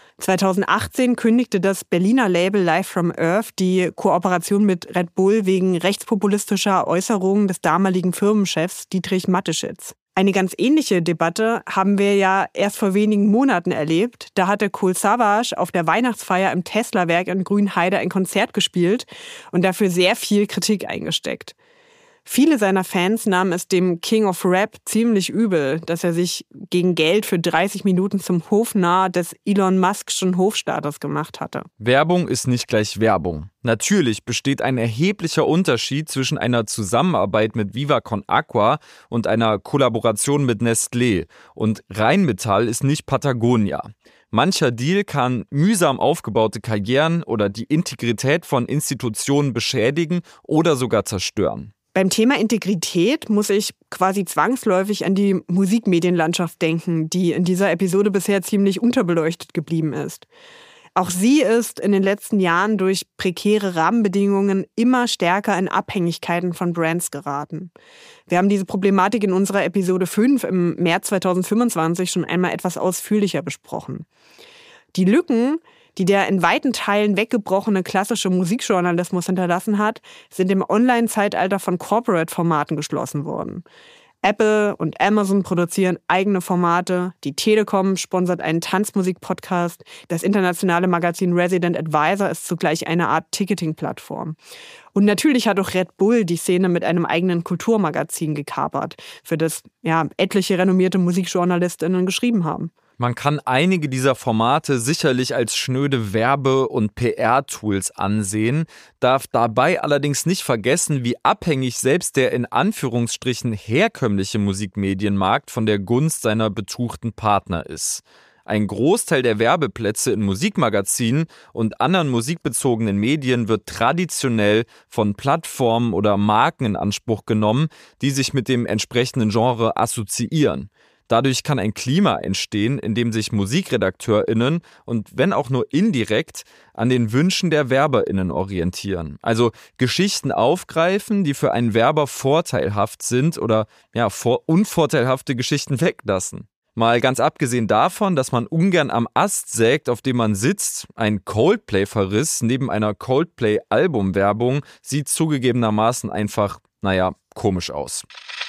2018 kündigte das Berliner Label Live from Earth die Kooperation mit Red Bull wegen rechtspopulistischer Äußerungen des damaligen Firmenchefs Dietrich Mateschitz. Eine ganz ähnliche Debatte haben wir ja erst vor wenigen Monaten erlebt. Da hatte Kool Savas auf der Weihnachtsfeier im Tesla-Werk in Grünheide ein Konzert gespielt und dafür sehr viel Kritik eingesteckt. Viele seiner Fans nahmen es dem King of Rap ziemlich übel, dass er sich gegen Geld für 30 Minuten zum Hofnarr des Elon Musk'schen Hofstaats gemacht hatte. Werbung ist nicht gleich Werbung. Natürlich besteht ein erheblicher Unterschied zwischen einer Zusammenarbeit mit Viva Con Agua und einer Kollaboration mit Nestlé. Und Rheinmetall ist nicht Patagonia. Mancher Deal kann mühsam aufgebaute Karrieren oder die Integrität von Institutionen beschädigen oder sogar zerstören. Beim Thema Integrität muss ich quasi zwangsläufig an die Musikmedienlandschaft denken, die in dieser Episode bisher ziemlich unterbeleuchtet geblieben ist. Auch sie ist in den letzten Jahren durch prekäre Rahmenbedingungen immer stärker in Abhängigkeiten von Brands geraten. Wir haben diese Problematik in unserer Episode 5 im März 2025 schon einmal etwas ausführlicher besprochen. Die Lücken, die der in weiten Teilen weggebrochene klassische Musikjournalismus hinterlassen hat, sind im Online-Zeitalter von Corporate-Formaten geschlossen worden. Apple und Amazon produzieren eigene Formate, die Telekom sponsert einen Tanzmusik-Podcast, das internationale Magazin Resident Advisor ist zugleich eine Art Ticketing-Plattform. Und natürlich hat auch Red Bull die Szene mit einem eigenen Kulturmagazin gekapert, für das etliche renommierte MusikjournalistInnen geschrieben haben. Man kann einige dieser Formate sicherlich als schnöde Werbe- und PR-Tools ansehen, darf dabei allerdings nicht vergessen, wie abhängig selbst der in Anführungsstrichen herkömmliche Musikmedienmarkt von der Gunst seiner betuchten Partner ist. Ein Großteil der Werbeplätze in Musikmagazinen und anderen musikbezogenen Medien wird traditionell von Plattformen oder Marken in Anspruch genommen, die sich mit dem entsprechenden Genre assoziieren. Dadurch kann ein Klima entstehen, in dem sich MusikredakteurInnen und wenn auch nur indirekt an den Wünschen der WerberInnen orientieren. Also Geschichten aufgreifen, die für einen Werber vorteilhaft sind oder unvorteilhafte Geschichten weglassen. Mal ganz abgesehen davon, dass man ungern am Ast sägt, auf dem man sitzt, ein Coldplay-Verriss neben einer Coldplay-Albumwerbung sieht zugegebenermaßen einfach, komisch aus.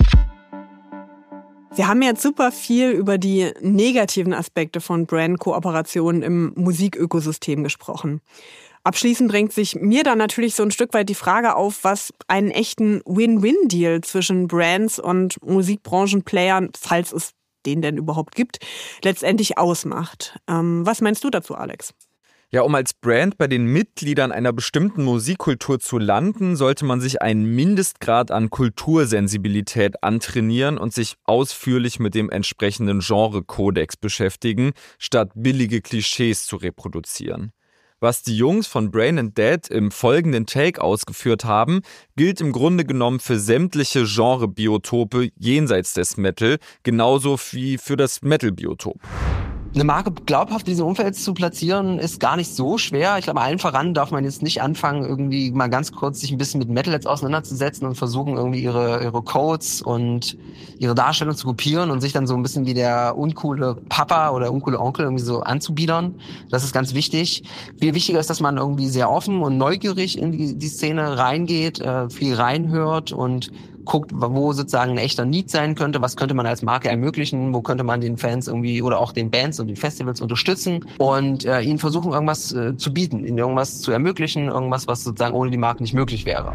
Wir haben jetzt super viel über die negativen Aspekte von Brand-Kooperationen im Musikökosystem gesprochen. Abschließend drängt sich mir dann natürlich so ein Stück weit die Frage auf, was einen echten Win-Win-Deal zwischen Brands und Musikbranchenplayern, falls es den denn überhaupt gibt, letztendlich ausmacht. Was meinst du dazu, Alex? Ja, um als Brand bei den Mitgliedern einer bestimmten Musikkultur zu landen, sollte man sich einen Mindestgrad an Kultursensibilität antrainieren und sich ausführlich mit dem entsprechenden Genre-Kodex beschäftigen, statt billige Klischees zu reproduzieren. Was die Jungs von Brain & Dead im folgenden Take ausgeführt haben, gilt im Grunde genommen für sämtliche Genre-Biotope jenseits des Metal, genauso wie für das Metal-Biotop. Eine Marke glaubhaft in diesem Umfeld zu platzieren, ist gar nicht so schwer. Ich glaube, allen voran darf man jetzt nicht anfangen, irgendwie mal ganz kurz sich ein bisschen mit Metal jetzt auseinanderzusetzen und versuchen, irgendwie ihre Codes und ihre Darstellung zu kopieren und sich dann so ein bisschen wie der uncoole Papa oder uncoole Onkel irgendwie so anzubiedern. Das ist ganz wichtig. Viel wichtiger ist, dass man irgendwie sehr offen und neugierig in die Szene reingeht, viel reinhört und guckt, wo sozusagen ein echter Need sein könnte, was könnte man als Marke ermöglichen, wo könnte man den Fans irgendwie oder auch den Bands und den Festivals unterstützen und ihnen versuchen, irgendwas zu bieten, ihnen irgendwas zu ermöglichen, irgendwas, was sozusagen ohne die Marke nicht möglich wäre.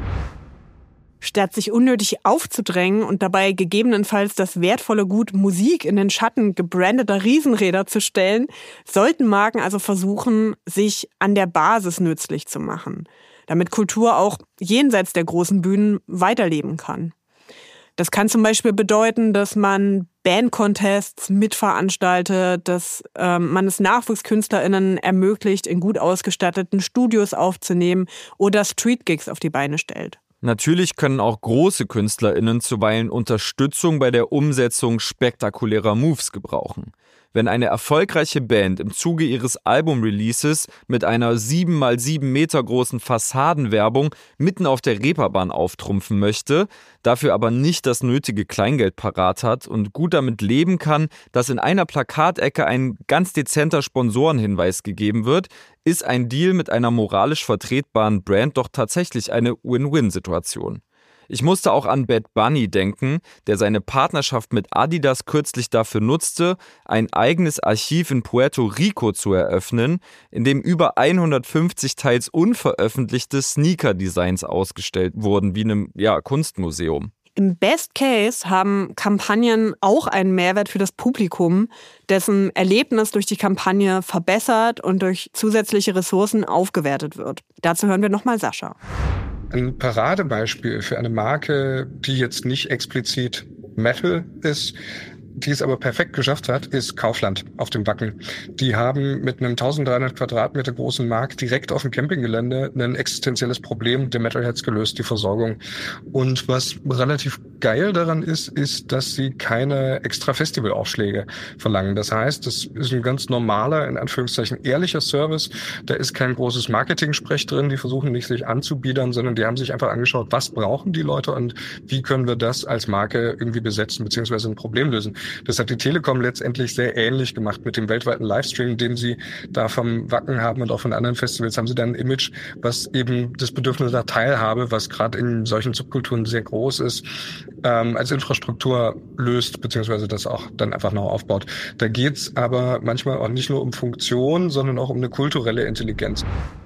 Statt sich unnötig aufzudrängen und dabei gegebenenfalls das wertvolle Gut Musik in den Schatten gebrandeter Riesenräder zu stellen, sollten Marken also versuchen, sich an der Basis nützlich zu machen, damit Kultur auch jenseits der großen Bühnen weiterleben kann. Das kann zum Beispiel bedeuten, dass man Bandcontests mitveranstaltet, dass man es NachwuchskünstlerInnen ermöglicht, in gut ausgestatteten Studios aufzunehmen oder Streetgigs auf die Beine stellt. Natürlich können auch große KünstlerInnen zuweilen Unterstützung bei der Umsetzung spektakulärer Moves gebrauchen. Wenn eine erfolgreiche Band im Zuge ihres Album-Releases mit einer 7x7 Meter großen Fassadenwerbung mitten auf der Reeperbahn auftrumpfen möchte, dafür aber nicht das nötige Kleingeld parat hat und gut damit leben kann, dass in einer Plakatecke ein ganz dezenter Sponsorenhinweis gegeben wird, ist ein Deal mit einer moralisch vertretbaren Brand doch tatsächlich eine Win-Win-Situation. Ich musste auch an Bad Bunny denken, der seine Partnerschaft mit Adidas kürzlich dafür nutzte, ein eigenes Archiv in Puerto Rico zu eröffnen, in dem über 150 teils unveröffentlichte Sneaker-Designs ausgestellt wurden, wie in einem Kunstmuseum. Im Best Case haben Kampagnen auch einen Mehrwert für das Publikum, dessen Erlebnis durch die Kampagne verbessert und durch zusätzliche Ressourcen aufgewertet wird. Dazu hören wir nochmal Sascha. Ein Paradebeispiel für eine Marke, die jetzt nicht explizit Metal ist, die es aber perfekt geschafft hat, ist Kaufland auf dem Wacken. Die haben mit einem 1300 Quadratmeter großen Markt direkt auf dem Campinggelände ein existenzielles Problem der Metalheads gelöst, die Versorgung. Und was relativ geil daran ist, dass sie keine extra Festivalaufschläge verlangen. Das heißt, das ist ein ganz normaler, in Anführungszeichen, ehrlicher Service. Da ist kein großes Marketing-Sprech drin. Die versuchen nicht, sich anzubiedern, sondern die haben sich einfach angeschaut, was brauchen die Leute und wie können wir das als Marke irgendwie besetzen bzw. ein Problem lösen. Das hat die Telekom letztendlich sehr ähnlich gemacht mit dem weltweiten Livestream, den sie da vom Wacken haben und auch von anderen Festivals. Haben sie dann ein Image, was eben das Bedürfnis nach Teilhabe, was gerade in solchen Subkulturen sehr groß ist, als Infrastruktur löst, beziehungsweise das auch dann einfach noch aufbaut. Da geht's aber manchmal auch nicht nur um Funktion, sondern auch um eine kulturelle Intelligenz.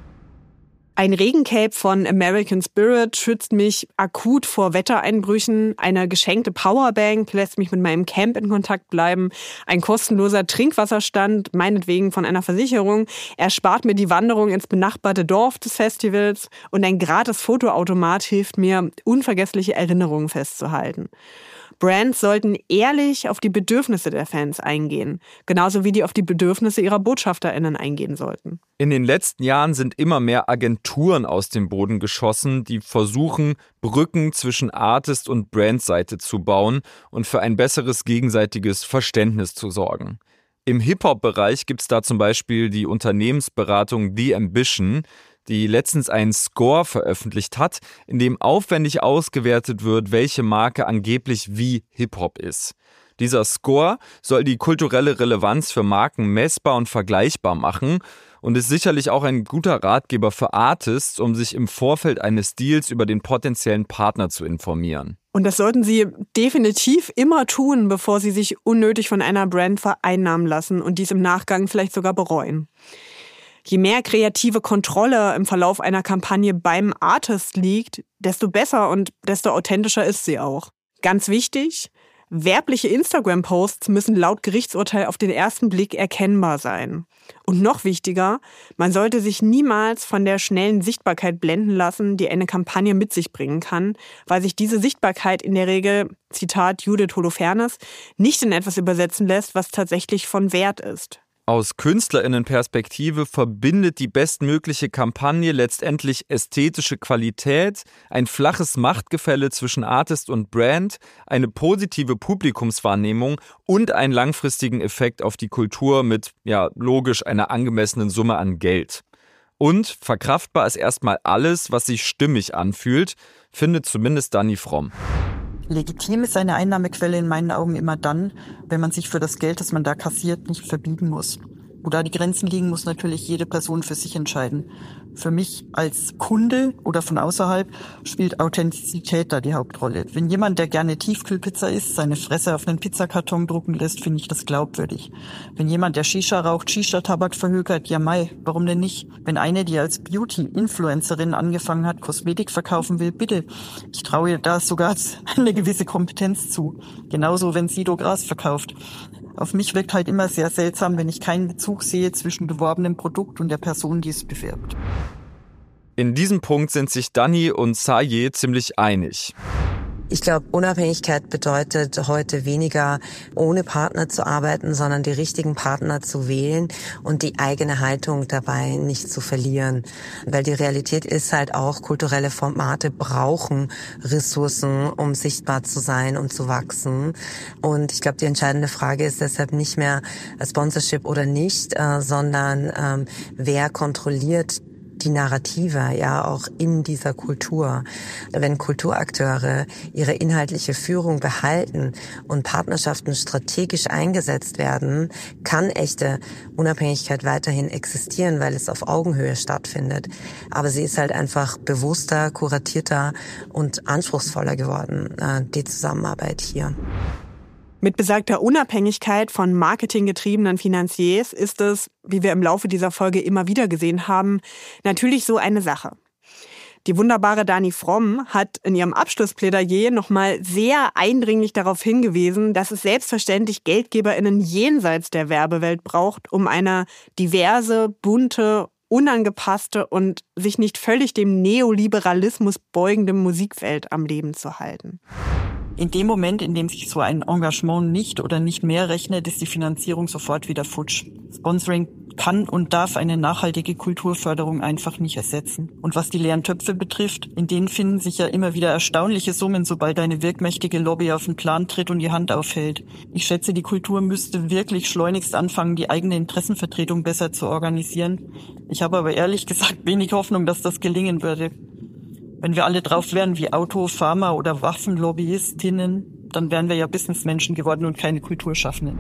Ein Regencape von American Spirit schützt mich akut vor Wettereinbrüchen. Eine geschenkte Powerbank lässt mich mit meinem Camp in Kontakt bleiben. Ein kostenloser Trinkwasserstand, meinetwegen von einer Versicherung, erspart mir die Wanderung ins benachbarte Dorf des Festivals. Und ein gratis Fotoautomat hilft mir, unvergessliche Erinnerungen festzuhalten. Brands sollten ehrlich auf die Bedürfnisse der Fans eingehen, genauso wie die auf die Bedürfnisse ihrer BotschafterInnen eingehen sollten. In den letzten Jahren sind immer mehr Agenturen aus dem Boden geschossen, die versuchen, Brücken zwischen Artist- und Brandseite zu bauen und für ein besseres gegenseitiges Verständnis zu sorgen. Im Hip-Hop-Bereich gibt es da zum Beispiel die Unternehmensberatung The Ambition, die letztens einen Score veröffentlicht hat, in dem aufwendig ausgewertet wird, welche Marke angeblich wie Hip-Hop ist. Dieser Score soll die kulturelle Relevanz für Marken messbar und vergleichbar machen und ist sicherlich auch ein guter Ratgeber für Artists, um sich im Vorfeld eines Deals über den potenziellen Partner zu informieren. Und das sollten Sie definitiv immer tun, bevor Sie sich unnötig von einer Brand vereinnahmen lassen und dies im Nachgang vielleicht sogar bereuen. Je mehr kreative Kontrolle im Verlauf einer Kampagne beim Artist liegt, desto besser und desto authentischer ist sie auch. Ganz wichtig, Werbliche Instagram-Posts müssen laut Gerichtsurteil auf den ersten Blick erkennbar sein. Und noch wichtiger, man sollte sich niemals von der schnellen Sichtbarkeit blenden lassen, die eine Kampagne mit sich bringen kann, weil sich diese Sichtbarkeit in der Regel, Zitat Judith Holofernes, nicht in etwas übersetzen lässt, was tatsächlich von Wert ist. Aus KünstlerInnen-Perspektive verbindet die bestmögliche Kampagne letztendlich ästhetische Qualität, ein flaches Machtgefälle zwischen Artist und Brand, eine positive Publikumswahrnehmung und einen langfristigen Effekt auf die Kultur mit, logisch, einer angemessenen Summe an Geld. Und verkraftbar ist erstmal alles, was sich stimmig anfühlt, findet zumindest Dani Fromm. Legitim ist eine Einnahmequelle in meinen Augen immer dann, wenn man sich für das Geld, das man da kassiert, nicht verbiegen muss. Wo da die Grenzen liegen, muss natürlich jede Person für sich entscheiden. Für mich als Kunde oder von außerhalb spielt Authentizität da die Hauptrolle. Wenn jemand, der gerne Tiefkühlpizza isst, seine Fresse auf einen Pizzakarton drucken lässt, finde ich das glaubwürdig. Wenn jemand, der Shisha raucht, Shisha-Tabak verhökert, ja mei, warum denn nicht? Wenn eine, die als Beauty-Influencerin angefangen hat, Kosmetik verkaufen will, bitte. Ich traue ihr da sogar eine gewisse Kompetenz zu. Genauso, wenn Sido Gras verkauft. Auf mich wirkt halt immer sehr seltsam, wenn ich keinen Bezug sehe zwischen beworbenem Produkt und der Person, die es bewirbt. In diesem Punkt sind sich Dani und Saye ziemlich einig. Ich glaube, Unabhängigkeit bedeutet heute weniger, ohne Partner zu arbeiten, sondern die richtigen Partner zu wählen und die eigene Haltung dabei nicht zu verlieren. Weil die Realität ist halt auch, kulturelle Formate brauchen Ressourcen, um sichtbar zu sein und zu wachsen. Und ich glaube, die entscheidende Frage ist deshalb nicht mehr Sponsorship oder nicht, sondern wer kontrolliert die Narrative, ja, auch in dieser Kultur. Wenn Kulturakteure ihre inhaltliche Führung behalten und Partnerschaften strategisch eingesetzt werden, kann echte Unabhängigkeit weiterhin existieren, weil es auf Augenhöhe stattfindet. Aber sie ist halt einfach bewusster, kuratierter und anspruchsvoller geworden, die Zusammenarbeit hier. Mit besagter Unabhängigkeit von marketinggetriebenen Finanziers ist es, wie wir im Laufe dieser Folge immer wieder gesehen haben, natürlich so eine Sache. Die wunderbare Dani Fromm hat in ihrem Abschlussplädoyer nochmal sehr eindringlich darauf hingewiesen, dass es selbstverständlich GeldgeberInnen jenseits der Werbewelt braucht, um eine diverse, bunte, unangepasste und sich nicht völlig dem Neoliberalismus beugende Musikwelt am Leben zu halten. In dem Moment, in dem sich so ein Engagement nicht oder nicht mehr rechnet, ist die Finanzierung sofort wieder futsch. Sponsoring kann und darf eine nachhaltige Kulturförderung einfach nicht ersetzen. Und was die leeren Töpfe betrifft, in denen finden sich ja immer wieder erstaunliche Summen, sobald eine wirkmächtige Lobby auf den Plan tritt und die Hand aufhält. Ich schätze, die Kultur müsste wirklich schleunigst anfangen, die eigene Interessenvertretung besser zu organisieren. Ich habe aber ehrlich gesagt wenig Hoffnung, dass das gelingen würde. Wenn wir alle drauf wären wie Auto-, Pharma- oder Waffenlobbyistinnen, dann wären wir ja Businessmenschen geworden und keine Kulturschaffenden.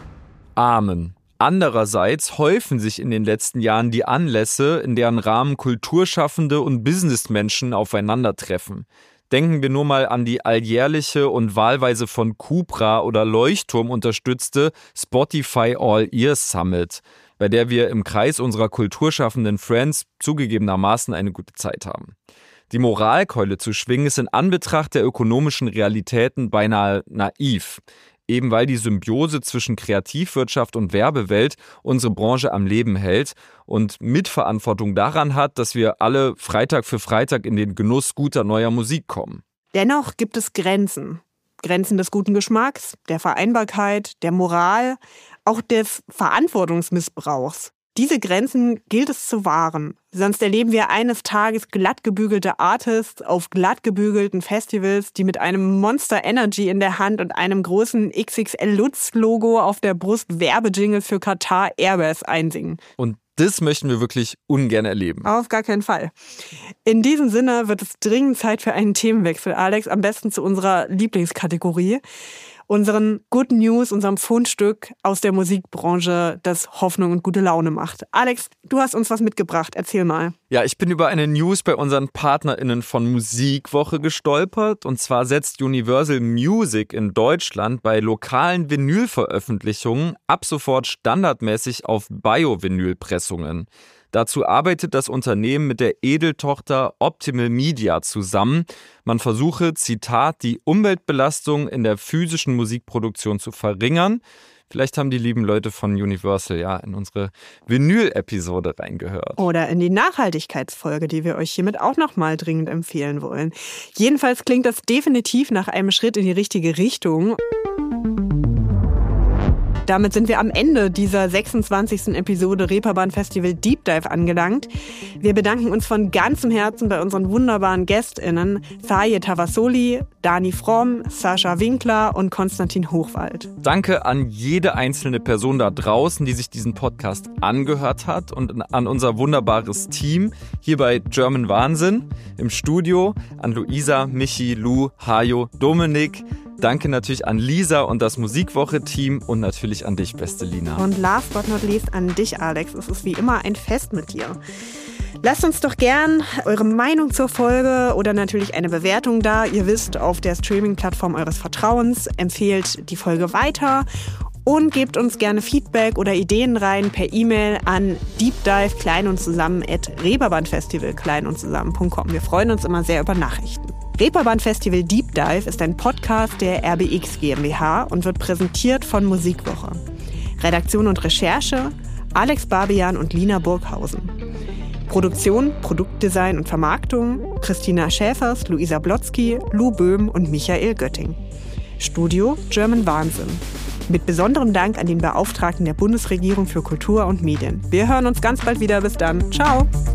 Amen. Andererseits häufen sich in den letzten Jahren die Anlässe, in deren Rahmen Kulturschaffende und Businessmenschen aufeinandertreffen. Denken wir nur mal an die alljährliche und wahlweise von Cupra oder Leuchtturm unterstützte Spotify All Ears Summit, bei der wir im Kreis unserer kulturschaffenden Friends zugegebenermaßen eine gute Zeit haben. Die Moralkeule zu schwingen ist in Anbetracht der ökonomischen Realitäten beinahe naiv. Eben weil die Symbiose zwischen Kreativwirtschaft und Werbewelt unsere Branche am Leben hält und Mitverantwortung daran hat, dass wir alle Freitag für Freitag in den Genuss guter neuer Musik kommen. Dennoch gibt es Grenzen. Grenzen des guten Geschmacks, der Vereinbarkeit, der Moral, auch des Verantwortungsmissbrauchs. Diese Grenzen gilt es zu wahren, sonst erleben wir eines Tages glattgebügelte Artists auf glattgebügelten Festivals, die mit einem Monster Energy in der Hand und einem großen XXL-Lutz-Logo auf der Brust Werbejingles für Qatar Airways einsingen. Und das möchten wir wirklich ungern erleben. Auf gar keinen Fall. In diesem Sinne wird es dringend Zeit für einen Themenwechsel, Alex, am besten zu unserer Lieblingskategorie. Unseren Good News, unserem Fundstück aus der Musikbranche, das Hoffnung und gute Laune macht. Alex, du hast uns was mitgebracht. Erzähl mal. Ja, ich bin über eine News bei unseren PartnerInnen von Musikwoche gestolpert. Und zwar setzt Universal Music in Deutschland bei lokalen Vinylveröffentlichungen ab sofort standardmäßig auf Bio-Vinylpressungen. Dazu arbeitet das Unternehmen mit der Edeltochter Optimal Media zusammen. Man versuche, Zitat, die Umweltbelastung in der physischen Musikproduktion zu verringern. Vielleicht haben die lieben Leute von Universal ja in unsere Vinyl-Episode reingehört. Oder in die Nachhaltigkeitsfolge, die wir euch hiermit auch nochmal dringend empfehlen wollen. Jedenfalls klingt das definitiv nach einem Schritt in die richtige Richtung. Damit sind wir am Ende dieser 26. Episode Reeperbahn Festival Deep Dive angelangt. Wir bedanken uns von ganzem Herzen bei unseren wunderbaren GästInnen Faye Tavassoli, Dani Fromm, Sascha Winkler und Konstantin Hochwald. Danke an jede einzelne Person da draußen, die sich diesen Podcast angehört hat, und an unser wunderbares Team hier bei German Wahnsinn im Studio, an Luisa, Michi, Lou, Hajo, Dominik. Danke natürlich an Lisa und das Musikwoche-Team und natürlich an dich, beste Lina. Und last but not least an dich, Alex. Es ist wie immer ein Fest mit dir. Lasst uns doch gern eure Meinung zur Folge oder natürlich eine Bewertung da. Ihr wisst, auf der Streaming-Plattform eures Vertrauens. Empfehlt die Folge weiter und gebt uns gerne Feedback oder Ideen rein per E-Mail an deepdive@reeperbahnfestival-kleinundzusammen.com. Wir freuen uns immer sehr über Nachrichten. Reeperbahn Festival Deep Dive ist ein Podcast der RBX GmbH und wird präsentiert von Musikwoche. Redaktion und Recherche Alex Barbian und Lina Burghausen. Produktion, Produktdesign und Vermarktung Christina Schäfers, Luisa Blotzky, Lou Böhm und Michael Götting. Studio German Wahnsinn. Mit besonderem Dank an den Beauftragten der Bundesregierung für Kultur und Medien. Wir hören uns ganz bald wieder. Bis dann. Ciao.